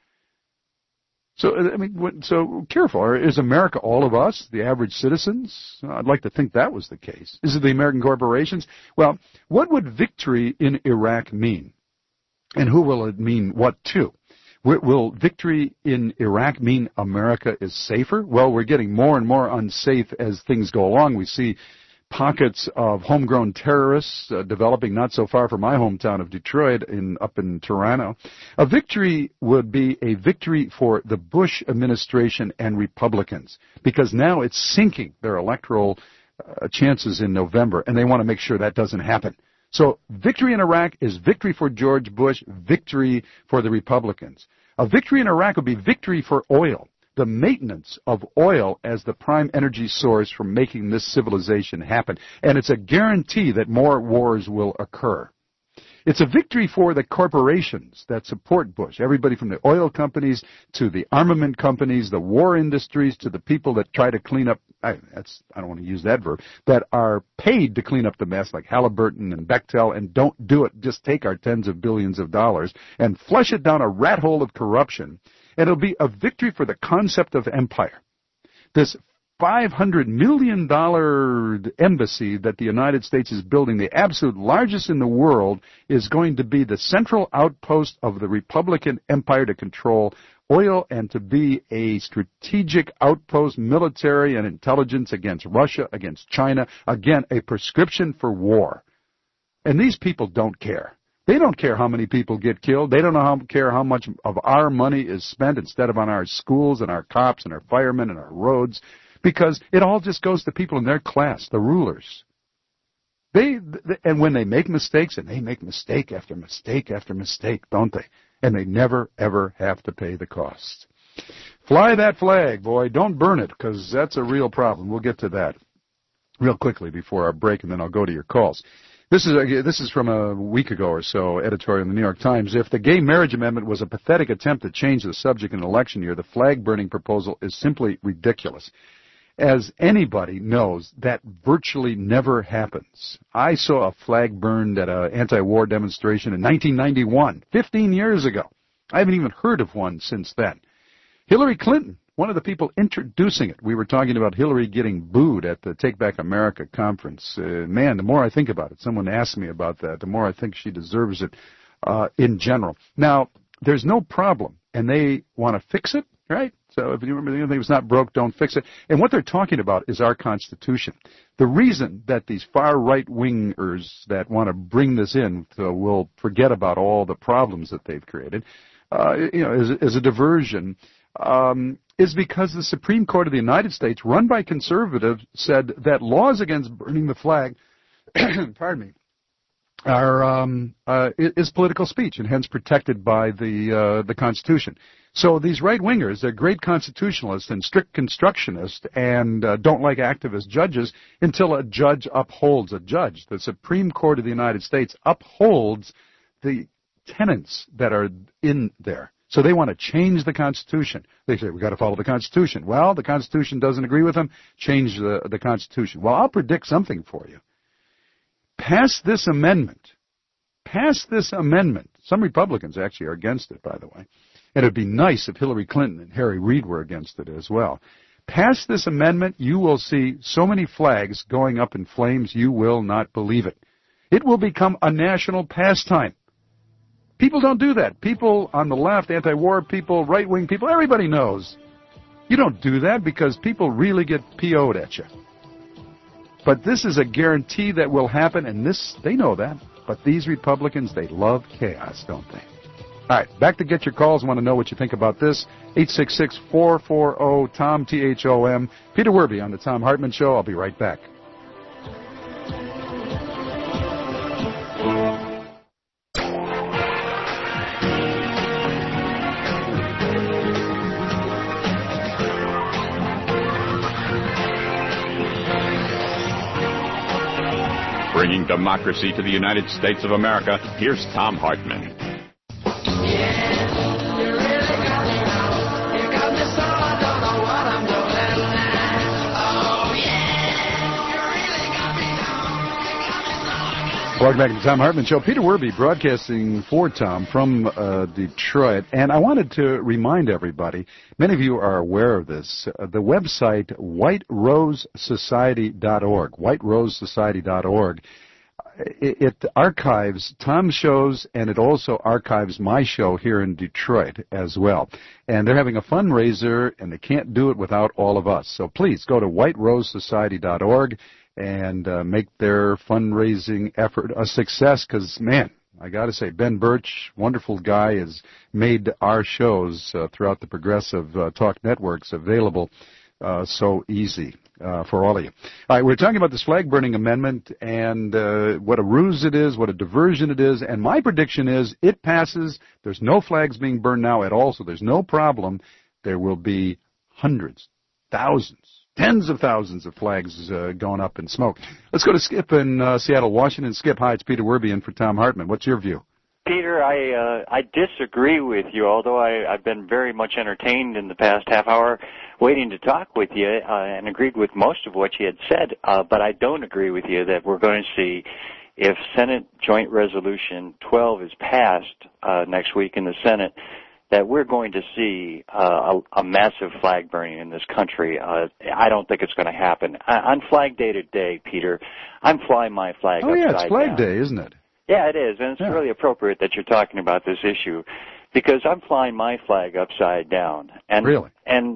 So, I mean, so careful. Is America all of us, the average citizens? I'd like to think that was the case. Is it the American corporations? Well, what would victory in Iraq mean? And who will it mean what to? Will victory in Iraq mean America is safer? Well, we're getting more and more unsafe as things go along. We see pockets of homegrown terrorists uh, developing not so far from my hometown of Detroit, in up in Toronto. A victory would be a victory for the Bush administration and Republicans, because now it's sinking their electoral uh, chances in November, and they want to make sure that doesn't happen. So victory in Iraq is victory for George Bush, victory for the Republicans. A victory in Iraq would be victory for oil, the maintenance of oil as the prime energy source for making this civilization happen. And it's a guarantee that more wars will occur. It's a victory for the corporations that support Bush, everybody from the oil companies to the armament companies, the war industries, to the people that try to clean up, I, that's, I don't want to use that verb, that are paid to clean up the mess, like Halliburton and Bechtel, and don't do it, just take our tens of billions of dollars and flush it down a rat hole of corruption. And it'll be a victory for the concept of empire. This five hundred million dollars embassy that the United States is building, the absolute largest in the world, is going to be the central outpost of the Republican empire to control oil and to be a strategic outpost, military and intelligence against Russia, against China, again, a prescription for war. And these people don't care. They don't care how many people get killed. They don't know how, care how much of our money is spent instead of on our schools and our cops and our firemen and our roads, because it all just goes to people in their class, the rulers. They, and when they make mistakes, and they make mistake after mistake after mistake, don't they? And they never, ever have to pay the cost. Fly that flag, boy. Don't burn it, because that's a real problem. We'll get to that real quickly before our break, and then I'll go to your calls. This is a, this is from a week ago or so, editorial in the New York Times. If the gay marriage amendment was a pathetic attempt to change the subject in an election year, the flag-burning proposal is simply ridiculous. As anybody knows, that virtually never happens. I saw a flag burned at an anti-war demonstration in nineteen ninety-one, fifteen years ago. I haven't even heard of one since then. Hillary Clinton, one of the people introducing it. We were talking about Hillary getting booed at the Take Back America conference. Uh, man, the more I think about it, someone asked me about that, the more I think she deserves it uh, in general. Now, there's no problem, and they want to fix it, right? So if you remember, the thing was not broke, don't fix it. And what they're talking about is our Constitution. The reason that these far right-wingers that want to bring this in so will forget about all the problems that they've created, uh, you know, is, is a diversion, um, is because the Supreme Court of the United States, run by conservatives, said that laws against burning the flag, pardon me, are um, uh, is political speech and hence protected by the uh, the Constitution. So these right-wingers, they're great constitutionalists and strict constructionists and uh, don't like activist judges until a judge upholds a judge. The Supreme Court of the United States upholds the tenets that are in there. So they want to change the Constitution. They say, we've got to follow the Constitution. Well, the Constitution doesn't agree with them. Change the, the Constitution. Well, I'll predict something for you. Pass this amendment. Pass this amendment Some Republicans actually are against it, by the way. And it would be nice if Hillary Clinton and Harry Reid were against it as well. Pass this amendment, you will see so many flags going up in flames, you will not believe it. It will become a national pastime. People don't do that. People on the left, anti-war people, right-wing people, everybody knows. You don't do that because people really get P O'd at you. But this is a guarantee that will happen, and this, they know that. But these Republicans, they love chaos, don't they? All right, back to get your calls. I want to know what you think about this. eight six six, four four zero, T O M, T H O M. Peter Werby on the Thom Hartmann Show. I'll be right back. Bringing democracy to the United States of America, here's Thom Hartmann. Welcome back to the Thom Hartmann Show. Peter Werby broadcasting for Tom from uh, Detroit. And I wanted to remind everybody, many of you are aware of this, uh, the website white rose society dot org, white rose society dot org. It, it archives Tom's shows, and it also archives my show here in Detroit as well. And they're having a fundraiser, and they can't do it without all of us. So please go to white rose society dot org and uh, make their fundraising effort a success, because, man, I got to say, Ben Birch, wonderful guy, has made our shows uh, throughout the Progressive uh, Talk networks available uh, so easy uh, for all of you. All right, we're talking about this flag-burning amendment and uh, what a ruse it is, what a diversion it is, and my prediction is it passes. There's no flags being burned now at all, so there's no problem. There will be hundreds, thousands, tens of thousands of flags uh, going up in smoke. Let's go to Skip in uh, Seattle, Washington. Skip, hi, it's Peter Werby in for Thom Hartmann. What's your view? Peter, I uh, I disagree with you, although I, I've been very much entertained in the past half hour waiting to talk with you uh, and agreed with most of what you had said, uh, but I don't agree with you that we're going to see, if Senate Joint Resolution twelve is passed uh, next week in the Senate, that we're going to see uh, a, a massive flag burning in this country. Uh, I don't think it's going to happen. I, on Flag Day today, Peter, I'm flying my flag oh, upside yeah, it's Flag down. Day, isn't it? Yeah, it is, and it's yeah. really appropriate that you're talking about this issue, because I'm flying my flag upside down. And, really? And,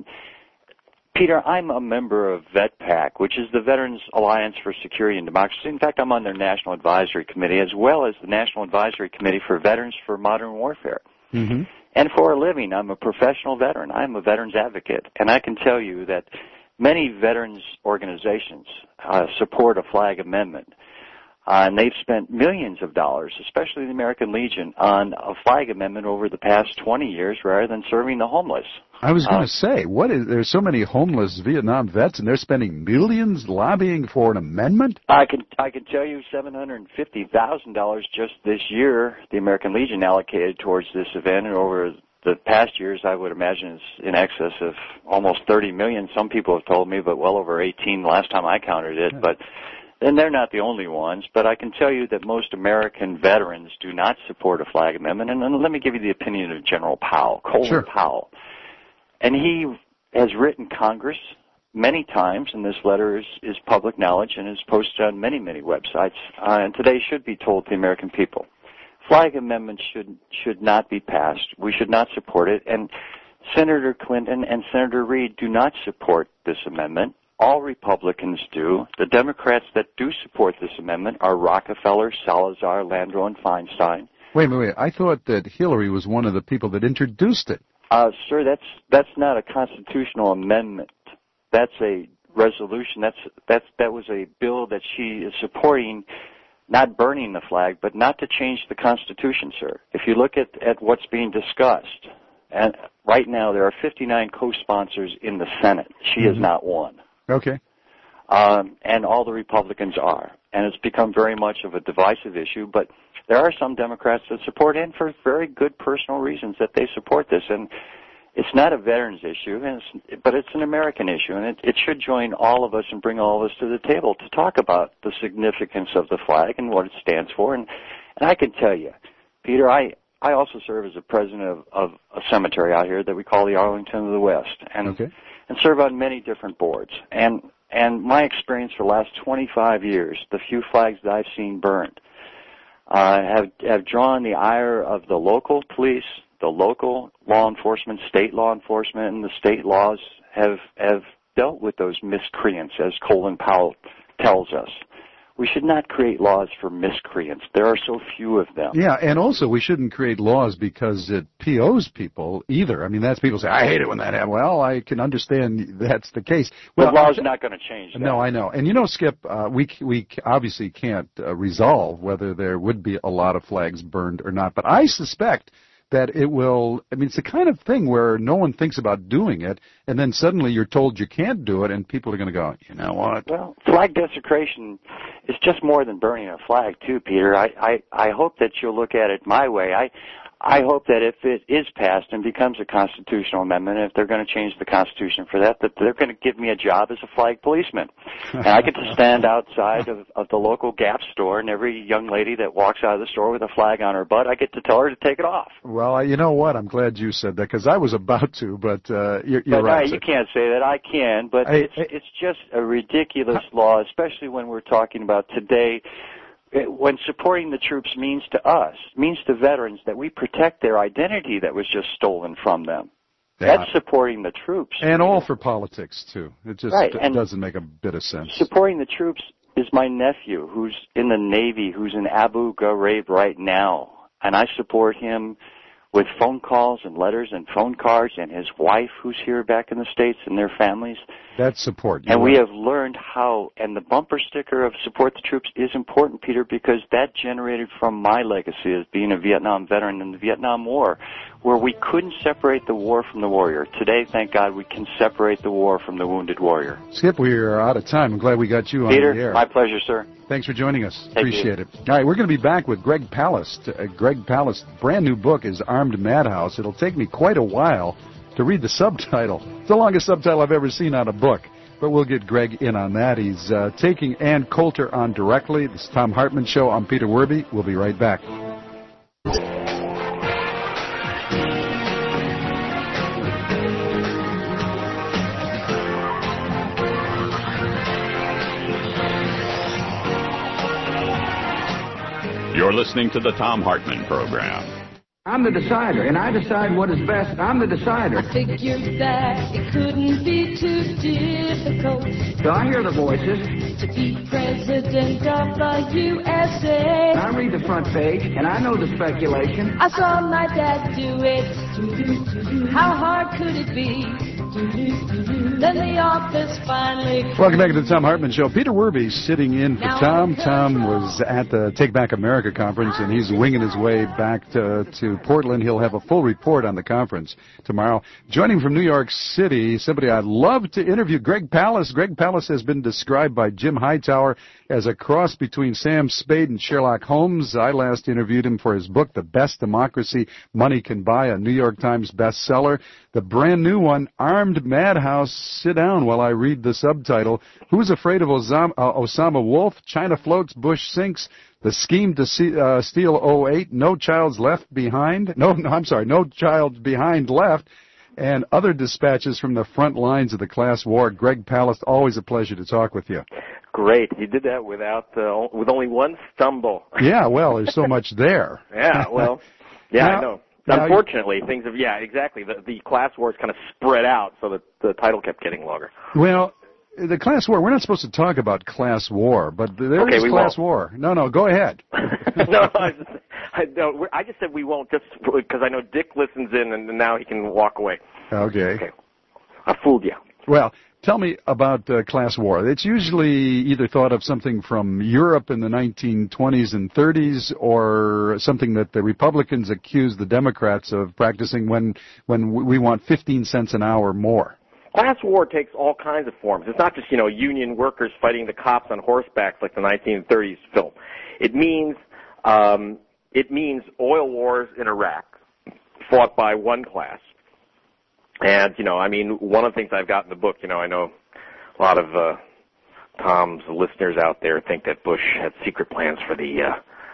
Peter, I'm a member of VetPAC, which is the Veterans Alliance for Security and Democracy. In fact, I'm on their National Advisory Committee, as well as the National Advisory Committee for Veterans for Modern Warfare. Mm-hmm. And for a living, I'm a professional veteran. I'm a veterans advocate. And I can tell you that many veterans organizations uh, support a flag amendment. Uh, and they've spent millions of dollars, especially the American Legion, on a flag amendment over the past twenty years rather than serving the homeless. I was going to uh, say, what is, there's so many homeless Vietnam vets, and they're spending millions lobbying for an amendment? I can I can tell you seven hundred fifty thousand dollars just this year the American Legion allocated towards this event, and over the past years I would imagine it's in excess of almost thirty million. Some people have told me, but well over eighteen last time I counted it. Yeah. But and they're not the only ones, but I can tell you that most American veterans do not support a flag amendment. And, and let me give you the opinion of General Powell, Colin sure. Powell. And he has written Congress many times, and this letter is, is public knowledge and is posted on many, many websites, uh, and today should be told to the American people. Flag amendments should should not be passed. We should not support it. And Senator Clinton and Senator Reid do not support this amendment. All Republicans do. The Democrats that do support this amendment are Rockefeller, Salazar, Landrieu, and Feinstein. Wait, wait, wait. I thought that Hillary was one of the people that introduced it. Uh, sir, that's that's not a constitutional amendment. That's a resolution. That's that's that was a bill that she is supporting, not burning the flag, but not to change the Constitution, sir. If you look at, at what's being discussed, and right now there are fifty-nine co-sponsors in the Senate. She mm-hmm. is not one. Okay. Um, and all the Republicans are. And it's become very much of a divisive issue, but there are some Democrats that support it, and for very good personal reasons that they support this. And it's not a veterans issue, and it's, but it's an American issue, and it, it should join all of us and bring all of us to the table to talk about the significance of the flag and what it stands for. And, and I can tell you, Peter, I, I also serve as the president of, of a cemetery out here that we call the Arlington of the West, and okay. and serve on many different boards. And and my experience for the last twenty-five years, the few flags that I've seen burned, uh, have have drawn the ire of the local police, the local law enforcement, state law enforcement, and the state laws have have dealt with those miscreants, as Colin Powell tells us. We should not create laws for miscreants. There are so few of them. Yeah, and also we shouldn't create laws because it P Os people either. I mean, that's people say, I hate it when that happens. Well, I can understand that's the case. Well, the law's not going to change that. No, I know. And you know, Skip, uh, we we obviously can't uh, resolve whether there would be a lot of flags burned or not, but I suspect that it will, I mean, it's the kind of thing where no one thinks about doing it, and then suddenly you're told you can't do it, and people are going to go, you know what? Well, flag desecration is just more than burning a flag, too, Peter. I, I, I hope that you'll look at it my way. I I hope that if it is passed and becomes a constitutional amendment, if they're going to change the Constitution for that, that they're going to give me a job as a flag policeman. And I get to stand outside of, of the local Gap store, and every young lady that walks out of the store with a flag on her butt, I get to tell her to take it off. Well, you know what? I'm glad you said that, because I was about to, but uh, you're, you're but, right. Uh, you can't say that. I can, but I, it's, I, it's just a ridiculous law, especially when we're talking about today, when supporting the troops means to us, means to veterans that we protect their identity that was just stolen from them. Yeah. That's supporting the troops. And all for politics, too. It just right. d- doesn't make a bit of sense. Supporting the troops is my nephew, who's in the Navy, who's in Abu Ghraib right now. And I support him with phone calls and letters and phone cards, and his wife, who's here back in the States, and their families. That's support. And You're we right. have learned how, and the bumper sticker of support the troops is important, Peter, because that generated from my legacy as being a Vietnam veteran in the Vietnam War, where we couldn't separate the war from the warrior. Today, thank God, we can separate the war from the wounded warrior. Skip, we are out of time. I'm glad we got you on Peter, the air. my pleasure, sir. Thanks for joining us. Thank Appreciate you. it. All right, we're going to be back with Greg Palast. Uh, Greg Palast's brand new book is Armed Madhouse. It'll take me quite a while to read the subtitle. It's the longest subtitle I've ever seen on a book, but we'll get Greg in on that. He's uh, taking Ann Coulter on directly. This is Thom Hartmann Show. I'm Peter Werby. We'll be right back. You're listening to the Thom Hartmann Program. I'm the decider, and I decide what is best. I'm the decider. I figured that it couldn't be too difficult. So I hear the voices. To be president of the U S A. I read the front page, and I know the speculation. I saw my dad do it. How hard could it be? Then the office finally... Welcome back to the Thom Hartmann Show. Peter Werby sitting in for Tom. Tom was at the Take Back America conference, and he's winging his way back to, to Portland. He'll have a full report on the conference tomorrow. Joining from New York City, somebody I'd love to interview, Greg Palast. Greg Palast has been described by Jim Hightower as a cross between Sam Spade and Sherlock Holmes. I last interviewed him for his book, The Best Democracy Money Can Buy, a New York Times bestseller. The brand new one, Armed Madhouse. Sit down while I read the subtitle. Who's afraid of Osama, uh, Osama Wolf? China floats, Bush sinks. The scheme to see, uh, steal oh eight. No child's left behind. No, no, I'm sorry. No child behind left. And other dispatches from the front lines of the class war. Greg Palast, always a pleasure to talk with you. Great. You did that without uh, with only one stumble. Yeah, well, there's so much there. Yeah, well, yeah, now, I know. now Unfortunately, things have, yeah, exactly. The, the class wars kind of spread out, so that the title kept getting longer. Well, the class war, we're not supposed to talk about class war, but there okay, is we class won't. war. No, no, go ahead. no, I just, I, no, I just said we won't, just because I know Dick listens in, and now he can walk away. Okay. Okay. I fooled you. Well, tell me about uh, class war. It's usually either thought of something from Europe in the nineteen twenties and thirties, or something that the Republicans accuse the Democrats of practicing when when we want fifteen cents an hour more. Class war takes all kinds of forms. It's not just, you know, union workers fighting the cops on horseback like the nineteen thirties film. It means um, it means oil wars in Iraq fought by one class. And, you know, I mean, one of the things I've got in the book, you know, I know a lot of uh, Tom's listeners out there think that Bush had secret plans for the uh,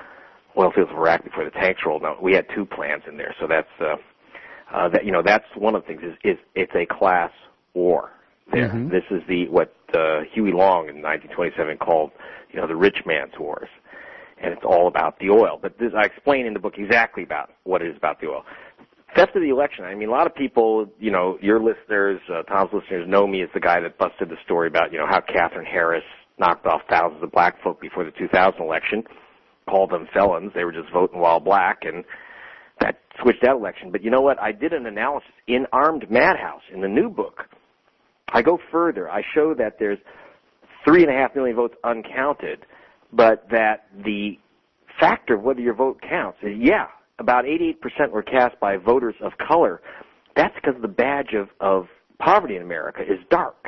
oil fields of Iraq before the tanks rolled out. We had two plans in there, so that's uh, uh, that. You know, that's one of the things. Is, is it's a class war. There, Mm-hmm. this is the what uh, Huey Long in nineteen twenty-seven called, you know, the rich man's wars, and it's all about the oil. But this, I explain in the book exactly about what it is about the oil. Theft of the election. I mean, a lot of people, you know, your listeners, uh, Tom's listeners, know me as the guy that busted the story about, you know, how Catherine Harris knocked off thousands of black folk before the two thousand election, called them felons. They were just voting while black, and that switched that election. But you know what? I did an analysis in Armed Madhouse in the new book. I go further. I show that there's three and a half million votes uncounted, but that the factor of whether your vote counts is, yeah, about eighty-eight percent were cast by voters of color. That's because the badge of, of poverty in America is dark.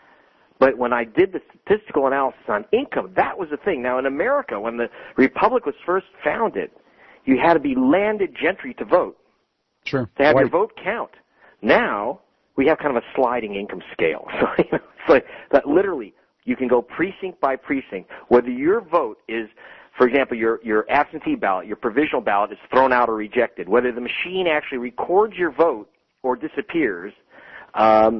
But when I did the statistical analysis on income, that was the thing. Now, in America, when the Republic was first founded, you had to be landed gentry to vote. Sure. To have White. your vote count. Now, we have kind of a sliding income scale. So, you know, it's like that literally, you can go precinct by precinct. Whether your vote is, for example, your, your absentee ballot, your provisional ballot is thrown out or rejected, whether the machine actually records your vote or disappears, um,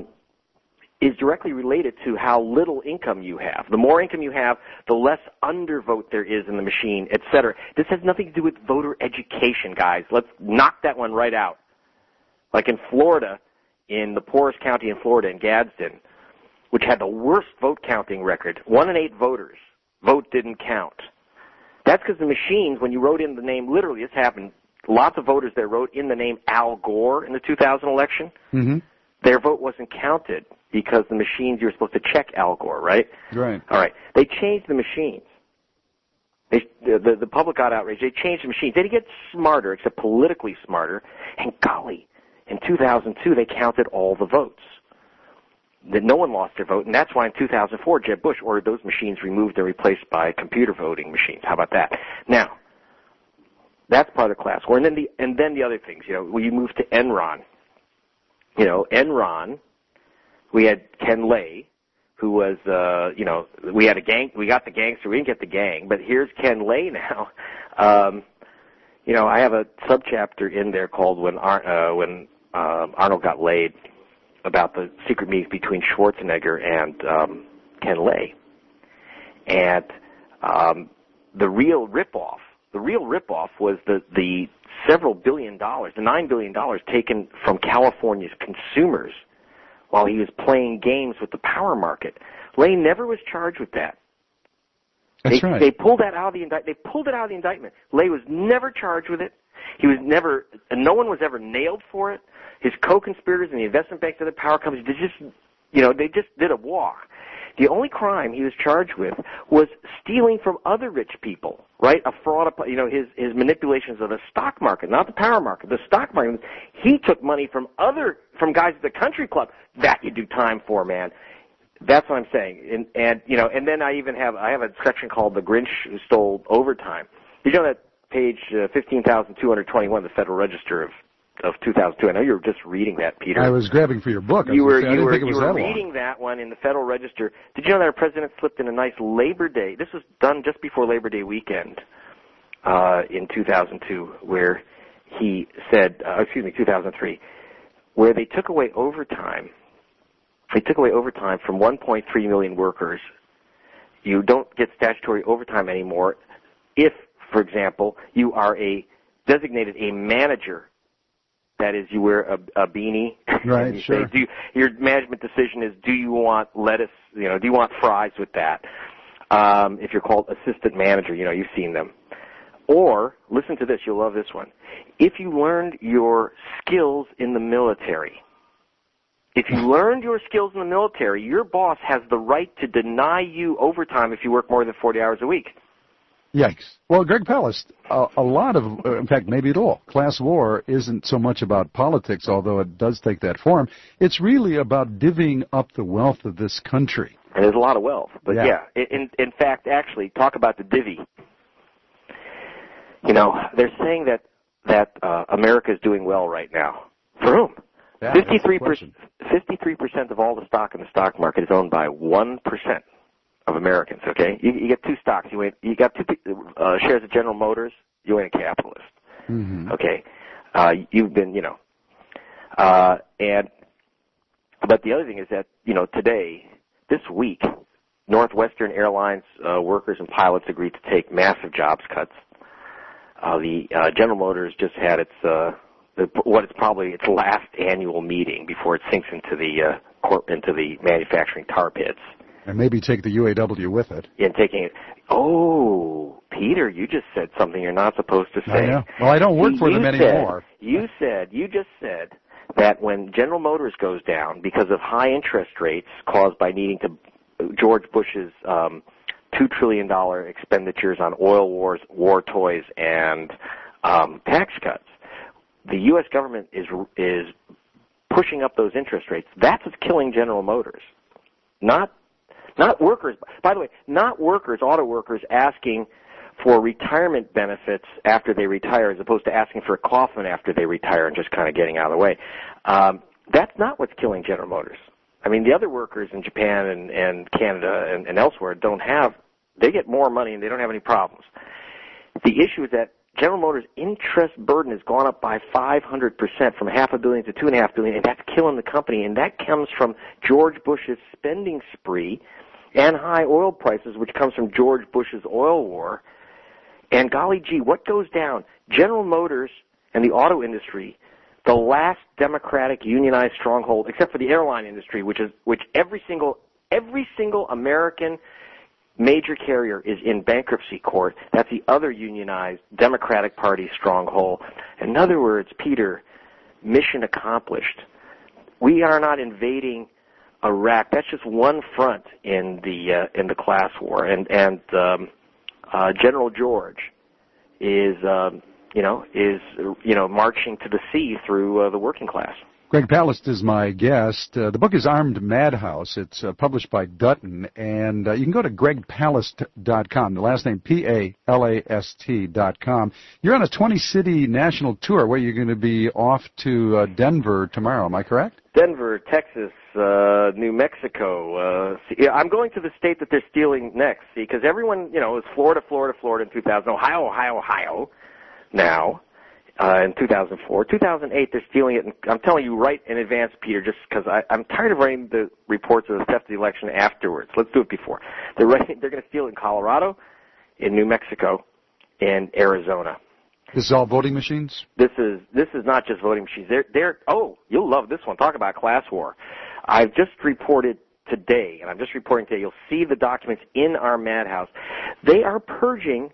is directly related to how little income you have. The more income you have, the less undervote there is in the machine, et cetera. This has nothing to do with voter education, guys. Let's knock that one right out. Like in Florida, in the poorest county in Florida, in Gadsden, which had the worst vote counting record, one in eight voters, vote didn't count. That's because the machines, when you wrote in the name, literally this happened, lots of voters there wrote in the name Al Gore in the two thousand election. Mm-hmm. Their vote wasn't counted because the machines, you were supposed to check Al Gore, right? Right. All right. They changed the machines. They, the, the, the public got outraged. They changed the machines. They didn't get smarter, except politically smarter. And golly, in two thousand two, they counted all the votes. That no one lost their vote, and that's why in two thousand four, Jeb Bush ordered those machines removed and replaced by computer voting machines. How about that? Now, that's part of the class war. And then the, and then the other things, you know, when you move to Enron, you know, Enron, we had Ken Lay, who was, uh, you know, we had a gang, we got the gangster, we didn't get the gang, but here's Ken Lay now. Um, you know, I have a subchapter in there called When, Ar- uh, when um, Arnold Got Laid, about the secret meetings between Schwarzenegger and um, Ken Lay. And um, the real ripoff, the real ripoff was the, the several billion dollars, the nine billion dollars taken from California's consumers while he was playing games with the power market. Lay never was charged with that. That's they, right. They pulled that out of the indictment. They pulled it out of the indictment. Lay was never charged with it. He was never, and no one was ever nailed for it. His co-conspirators and the investment banks and the power companies, they just, you know, they just did a walk. The only crime he was charged with was stealing from other rich people, right? A fraud, you know, his, his manipulations of the stock market, not the power market, the stock market. He took money from other, from guys at the country club. That you do time for, man. That's what I'm saying. And, and, you know, and then I even have, I have a section called The Grinch Who Stole Overtime. Did you know that page uh, fifteen thousand two hundred twenty-one, the Federal Register of of two thousand two. I know you were just reading that, Peter. I was grabbing for your book. I You was were gonna say, I you didn't were, think it you was were that reading long. that one in the Federal Register. Did you know that our president slipped in a nice Labor Day? This was done just before Labor Day weekend uh, in two thousand two, where he said, uh, excuse me, two thousand three, where they took away overtime. They took away overtime from one point three million workers. You don't get statutory overtime anymore if, for example, you are a designated a manager. That is, you wear a, a beanie. Right, and you sure. Say, do you, your management decision is, do you want lettuce? You know, do you want fries with that? Um, if you're called assistant manager, you know, you've seen them. Or listen to this, you'll love this one. If you learned your skills in the military, if you learned your skills in the military, your boss has the right to deny you overtime if you work more than forty hours a week. Yikes. Well, Greg Palast, uh, a lot of, uh, in fact, maybe at all, class war isn't so much about politics, although it does take that form. It's really about divvying up the wealth of this country. And there's a lot of wealth. But Yeah. yeah, in, in fact, actually, talk about the divvy. You know, they're saying that, that uh, America is doing well right now. For whom? Yeah, fifty-three percent, fifty-three percent of all the stock in the stock market is owned by one percent of Americans. Okay, you, you get two stocks. You ain't, you got two uh, shares of General Motors. You ain't a capitalist. Mm-hmm. Okay, uh, you've been, you know, uh, and but the other thing is that you know today, this week, Northwestern Airlines uh, workers and pilots agreed to take massive jobs cuts. Uh, the uh, General Motors just had its uh, the, what is probably its last annual meeting before it sinks into the uh, corp, into the manufacturing tar pits. And maybe take the U A W with it. And taking it. Oh, Peter, you just said something you're not supposed to say. I know. Well, I don't work See, for them said, anymore. You said, you just said that when General Motors goes down because of high interest rates caused by needing to George Bush's um, two trillion dollars expenditures on oil wars, war toys, and um, tax cuts, the U S government is is pushing up those interest rates. That's what's killing General Motors, not not workers. By the way, not workers, auto workers asking for retirement benefits after they retire, as opposed to asking for a coffin after they retire and just kind of getting out of the way. Um, that's not what's killing General Motors. I mean, the other workers in Japan and, and Canada and, and elsewhere don't have, they get more money and they don't have any problems. The issue is that General Motors' interest burden has gone up by five hundred percent, from half a billion to two and a half billion, and that's killing the company. And that comes from George Bush's spending spree and high oil prices, which comes from George Bush's oil war. And golly gee, what goes down? General Motors and the auto industry, the last democratic unionized stronghold, except for the airline industry, which is which every single every single American major carrier is in bankruptcy court. That's the other unionized Democratic Party stronghold. In other words, Peter, mission accomplished. We are not invading Iraq. That's just one front in the uh, in the class war. And and um, uh, General George is um, you know is you know marching to the sea through uh, the working class. Greg Palast is my guest. Uh, the book is Armed Madhouse. It's uh, published by Dutton, and uh, you can go to greg palast dot com, the last name P A L A S T dot com. You're on a twenty-city national tour where you're going to be off to uh, Denver tomorrow. Am I correct? Denver, Texas, uh, New Mexico. Uh, see, I'm going to the state that they're stealing next, see, because everyone, you know, it was Florida, Florida, Florida in two thousand, Ohio, Ohio, Ohio now. Uh, in two thousand four. two thousand eight, they're stealing it. And I'm telling you right in advance, Peter, just because I'm tired of writing the reports of the theft of the election afterwards. Let's do it before. They're writing, they're going to steal it in Colorado, in New Mexico, and Arizona. This is all voting machines? This is this is not just voting machines. They're, they're, oh, you'll love this one. Talk about class war. I've just reported today, and I'm just reporting today, you'll see the documents in our madhouse. They are purging,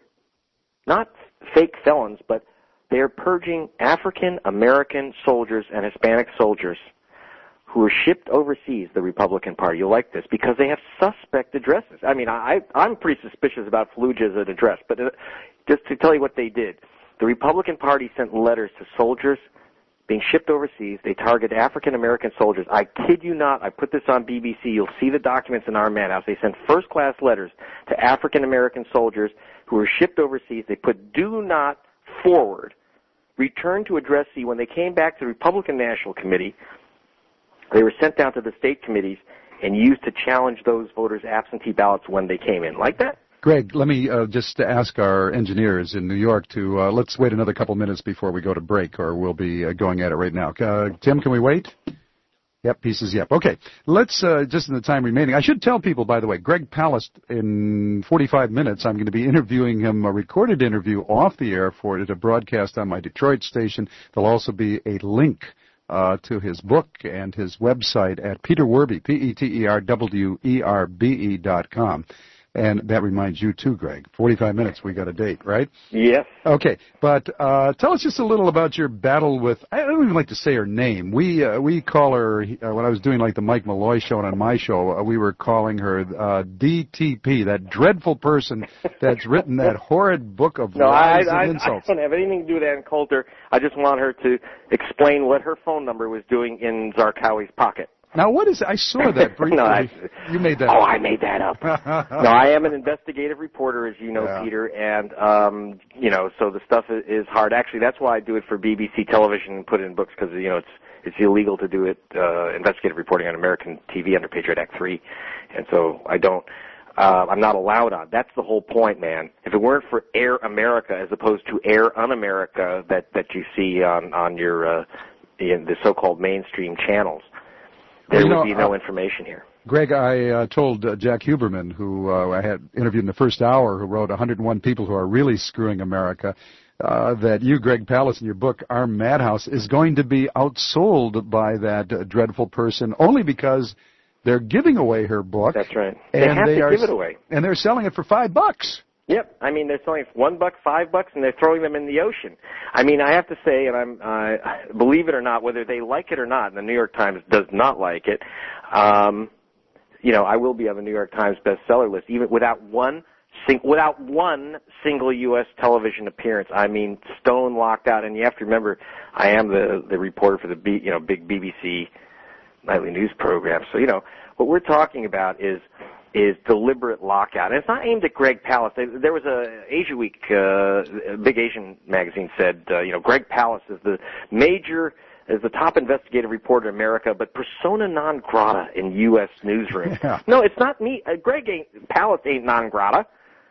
not fake felons, but they are purging African-American soldiers and Hispanic soldiers who were shipped overseas, the Republican Party. You'll like this, because they have suspect addresses. I mean, I, I'm pretty suspicious about Fallujah as an address, but uh, just to tell you what they did. The Republican Party sent letters to soldiers being shipped overseas. They targeted African-American soldiers. I kid you not. I put this on B B C. You'll see the documents in our madhouse. They sent first-class letters to African-American soldiers who were shipped overseas. They put do not forward. Returned to address C. When they came back to the Republican National Committee, they were sent down to the state committees and used to challenge those voters' absentee ballots when they came in. Like that? Greg, let me uh, just ask our engineers in New York to, uh, let's wait another couple minutes before we go to break, or we'll be uh, going at it right now. Uh, Tim, can we wait? Yep, pieces, yep. Okay, let's, uh, just in the time remaining, I should tell people, by the way, Greg Palast, in forty-five minutes, I'm going to be interviewing him, a recorded interview off the air for it, a broadcast on my Detroit station. There'll also be a link uh, to his book and his website at Peter Werby, P E T E R W E R B E dot com. And that reminds you, too, Greg. forty-five minutes, we got a date, right? Yes. Okay, but uh, tell us just a little about your battle with, I don't even like to say her name. We uh, we call her, uh, when I was doing like the Mike Malloy show and on my show, uh, we were calling her uh, D T P, that dreadful person that's written that horrid book of no, lies I, I, and insults. I don't have anything to do with Ann Coulter. I just want her to explain what her phone number was doing in Zarqawi's pocket. Now, what is, I saw that briefly. no, I, you made that oh, up. I made that up. No, I am an investigative reporter, as you know, yeah. Peter, and, um, you know, so the stuff is hard. Actually, that's why I do it for B B C television and put it in books, because, you know, it's it's illegal to do it, uh, investigative reporting on American T V under Patriot Act three, and so I don't. uh, I'm not allowed on. That's the whole point, man. If it weren't for Air America as opposed to Air Un-America that, that you see on, on your uh, in the so-called mainstream channels, there well, you would know, be no uh, information here. Greg, I uh, told uh, Jack Huberman, who uh, I had interviewed in the first hour, who wrote one hundred one People Who Are Really Screwing America, uh, that you, Greg Palast, in your book, Armed Madhouse, is going to be outsold by that uh, dreadful person only because they're giving away her book. That's right. And They have they to are, give it away. And they're selling it for five bucks. Yep, I mean they're selling for one buck, five bucks, and they're throwing them in the ocean. I mean, I have to say, and I'm, uh, believe it or not, whether they like it or not, and the New York Times does not like it. Um, you know, I will be on the New York Times bestseller list, even without one, sing, without one single U S television appearance. I mean, stone locked out, and you have to remember, I am the the reporter for the B, you know big B B C nightly news program. So you know what we're talking about is. is deliberate lockout. And it's not aimed at Greg Palast. There was a Asia Week, uh, a big Asian magazine said, uh, you know, Greg Palast is the major, is the top investigative reporter in America, but persona non grata in U S newsrooms. Yeah. No, it's not me. Uh, Greg ain't, Palast ain't non grata.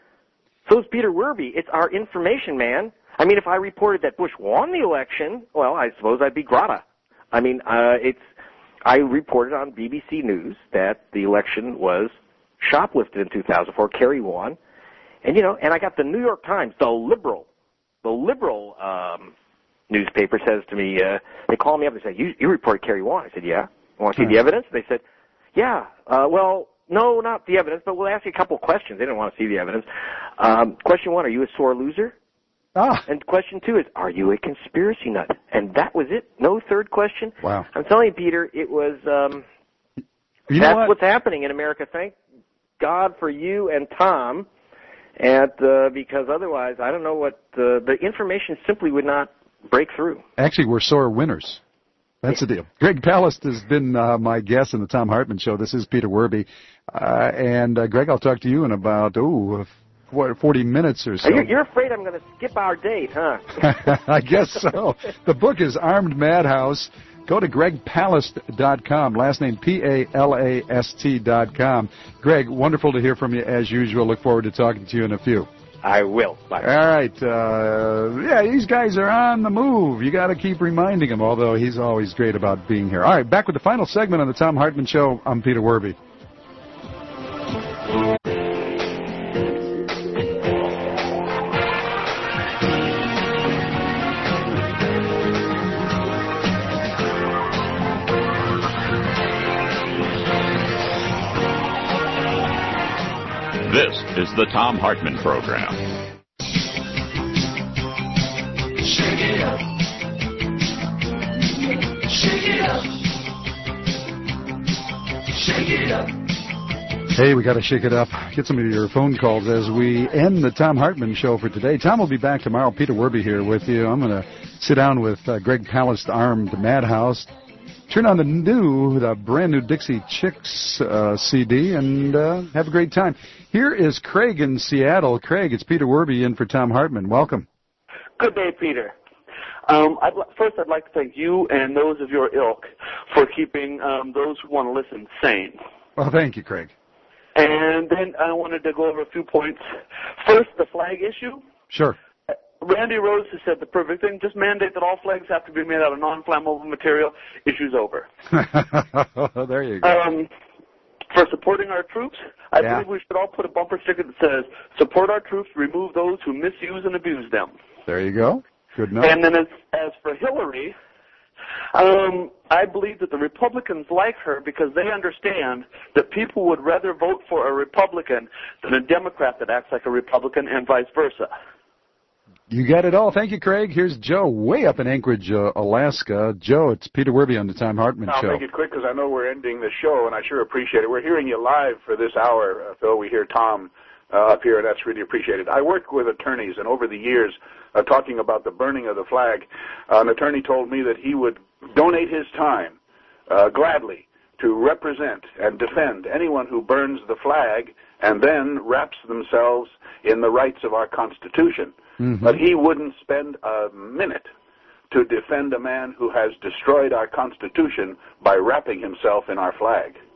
So is Peter Werby. It's our information man. I mean, if I reported that Bush won the election, well, I suppose I'd be grata. I mean, uh, it's, I reported on B B C News that the election was shoplifted in two thousand four, Kerry won, and you know, and I got the New York Times, the liberal, the liberal um, newspaper says to me, uh, they call me up and say, you, you reported Kerry won. I said, yeah. Want to see the evidence? They said, yeah. Uh, well, no, not the evidence, but we'll ask you a couple of questions. They didn't want to see the evidence. Um, question one, are you a sore loser? Ah. And question two is, are you a conspiracy nut? And that was it. No third question. Wow. I'm telling you, Peter, it was. Um, you that's know what? what's happening in America. Thank God for you and Tom, and uh, because otherwise, I don't know what uh, the information simply would not break through. Actually, we're sore winners. That's the deal. Greg Palast has been uh, my guest in the Tom Hartman Show. This is Peter Werby, uh, and uh, Greg, I'll talk to you in about oh, forty minutes or so. You're, you're afraid I'm going to skip our date, huh? I guess so. The book is Armed Madhouse. Go to greg palast dot com, last name P A L A S T dot com. Greg, wonderful to hear from you as usual. Look forward to talking to you in a few. I will. Bye. All right. Uh, yeah, these guys are on the move. You got to keep reminding him, although he's always great about being here. All right, back with the final segment on the Tom Hartman Show. I'm Peter Werby. This is the Tom Hartman Program. Shake it up. Shake it up. Shake it up. Hey, we got to shake it up. Get some of your phone calls as we end the Tom Hartman Show for today. Tom will be back tomorrow. Peter Werby here with you. I'm going to sit down with uh, Greg Palast, Armed Madhouse. Turn on the new, the brand new Dixie Chicks uh, C D and uh, have a great time. Here is Craig in Seattle. Craig, it's Peter Werby in for Tom Hartman. Welcome. Good day, Peter. Um, I'd, first, I'd like to thank you and those of your ilk for keeping um, those who want to listen sane. Well, thank you, Craig. And then I wanted to go over a few points. First, the flag issue. Sure. Randy Rhoads has said the perfect thing. Just mandate that all flags have to be made out of non-flammable material. Issue's over. There you go. Um, for supporting our troops, I Yeah. believe we should all put a bumper sticker that says, support our troops, remove those who misuse and abuse them. There you go. Good enough. And then as, as for Hillary, um, I believe that the Republicans like her because they understand that people would rather vote for a Republican than a Democrat that acts like a Republican and vice versa. You got it all. Thank you, Craig. Here's Joe way up in Anchorage, uh, Alaska. Joe, it's Peter Werby on the Tom Hartman I'll Show. make it quick because I know we're ending the show, and I sure appreciate it. We're hearing you live for this hour, uh, Phil. We hear Tom uh, up here, and that's really appreciated. I work with attorneys, and over the years, uh, talking about the burning of the flag, uh, an attorney told me that he would donate his time uh, gladly to represent and defend anyone who burns the flag and then wraps themselves in the rights of our Constitution. Mm-hmm. But he wouldn't spend a minute to defend a man who has destroyed our Constitution by wrapping himself in our flag.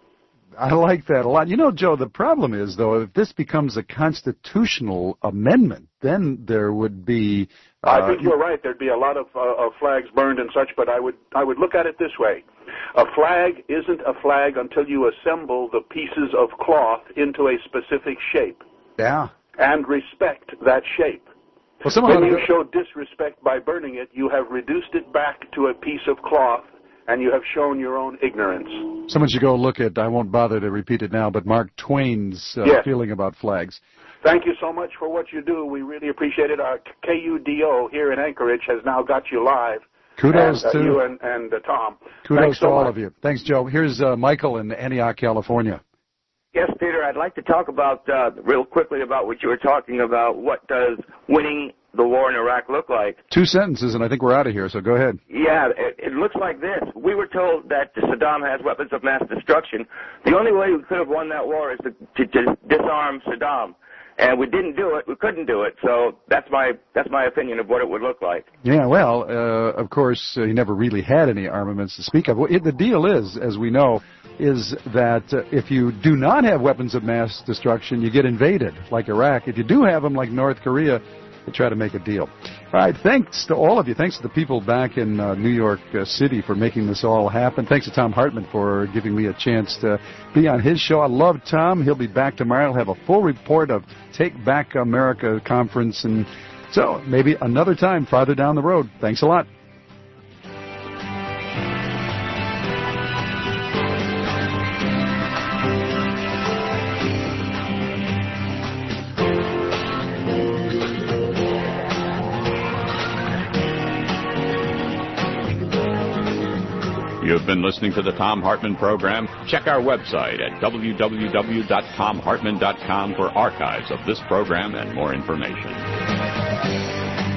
I like that a lot. You know, Joe, the problem is, though, if this becomes a constitutional amendment, then there would be... Uh, I think you're right. There'd be a lot of, uh, of flags burned and such, but I would I would look at it this way. A flag isn't a flag until you assemble the pieces of cloth into a specific shape. Yeah. And respect that shape. Well, someone when you show disrespect by burning it, you have reduced it back to a piece of cloth, and you have shown your own ignorance. Someone should go look at, I won't bother to repeat it now, but Mark Twain's uh, yes. feeling about flags. Thank you so much for what you do. We really appreciate it. Our K U D O here in Anchorage has now got you live. Kudos and, uh, to you and, and uh, Tom. Kudos Thanks to so all much. of you. Thanks, Joe. Here's uh, Michael in Antioch, California. Yes, Peter, I'd like to talk about, uh, real quickly about what you were talking about. What does winning the war in Iraq look like? Two sentences, and I think we're out of here, so go ahead. Yeah, it, it looks like this. We were told that Saddam has weapons of mass destruction. The only way we could have won that war is to, to, to disarm Saddam. And we didn't do it. We couldn't do it. So that's my that's my opinion of what it would look like. Yeah, well, uh, of course, uh, he never really had any armaments to speak of. Well, it, the deal is, as we know, is that uh, if you do not have weapons of mass destruction, you get invaded, like Iraq. If you do have them, like North Korea, they try to make a deal. All right, thanks to all of you. Thanks to the people back in uh, New York uh, City for making this all happen. Thanks to Tom Hartman for giving me a chance to be on his show. I love Tom. He'll be back tomorrow. He'll have a full report of Take Back America conference. And so maybe another time farther down the road. Thanks a lot. You've been listening to the Tom Hartman Program. Check our website at w w w dot tom hartman dot com for archives of this program and more information.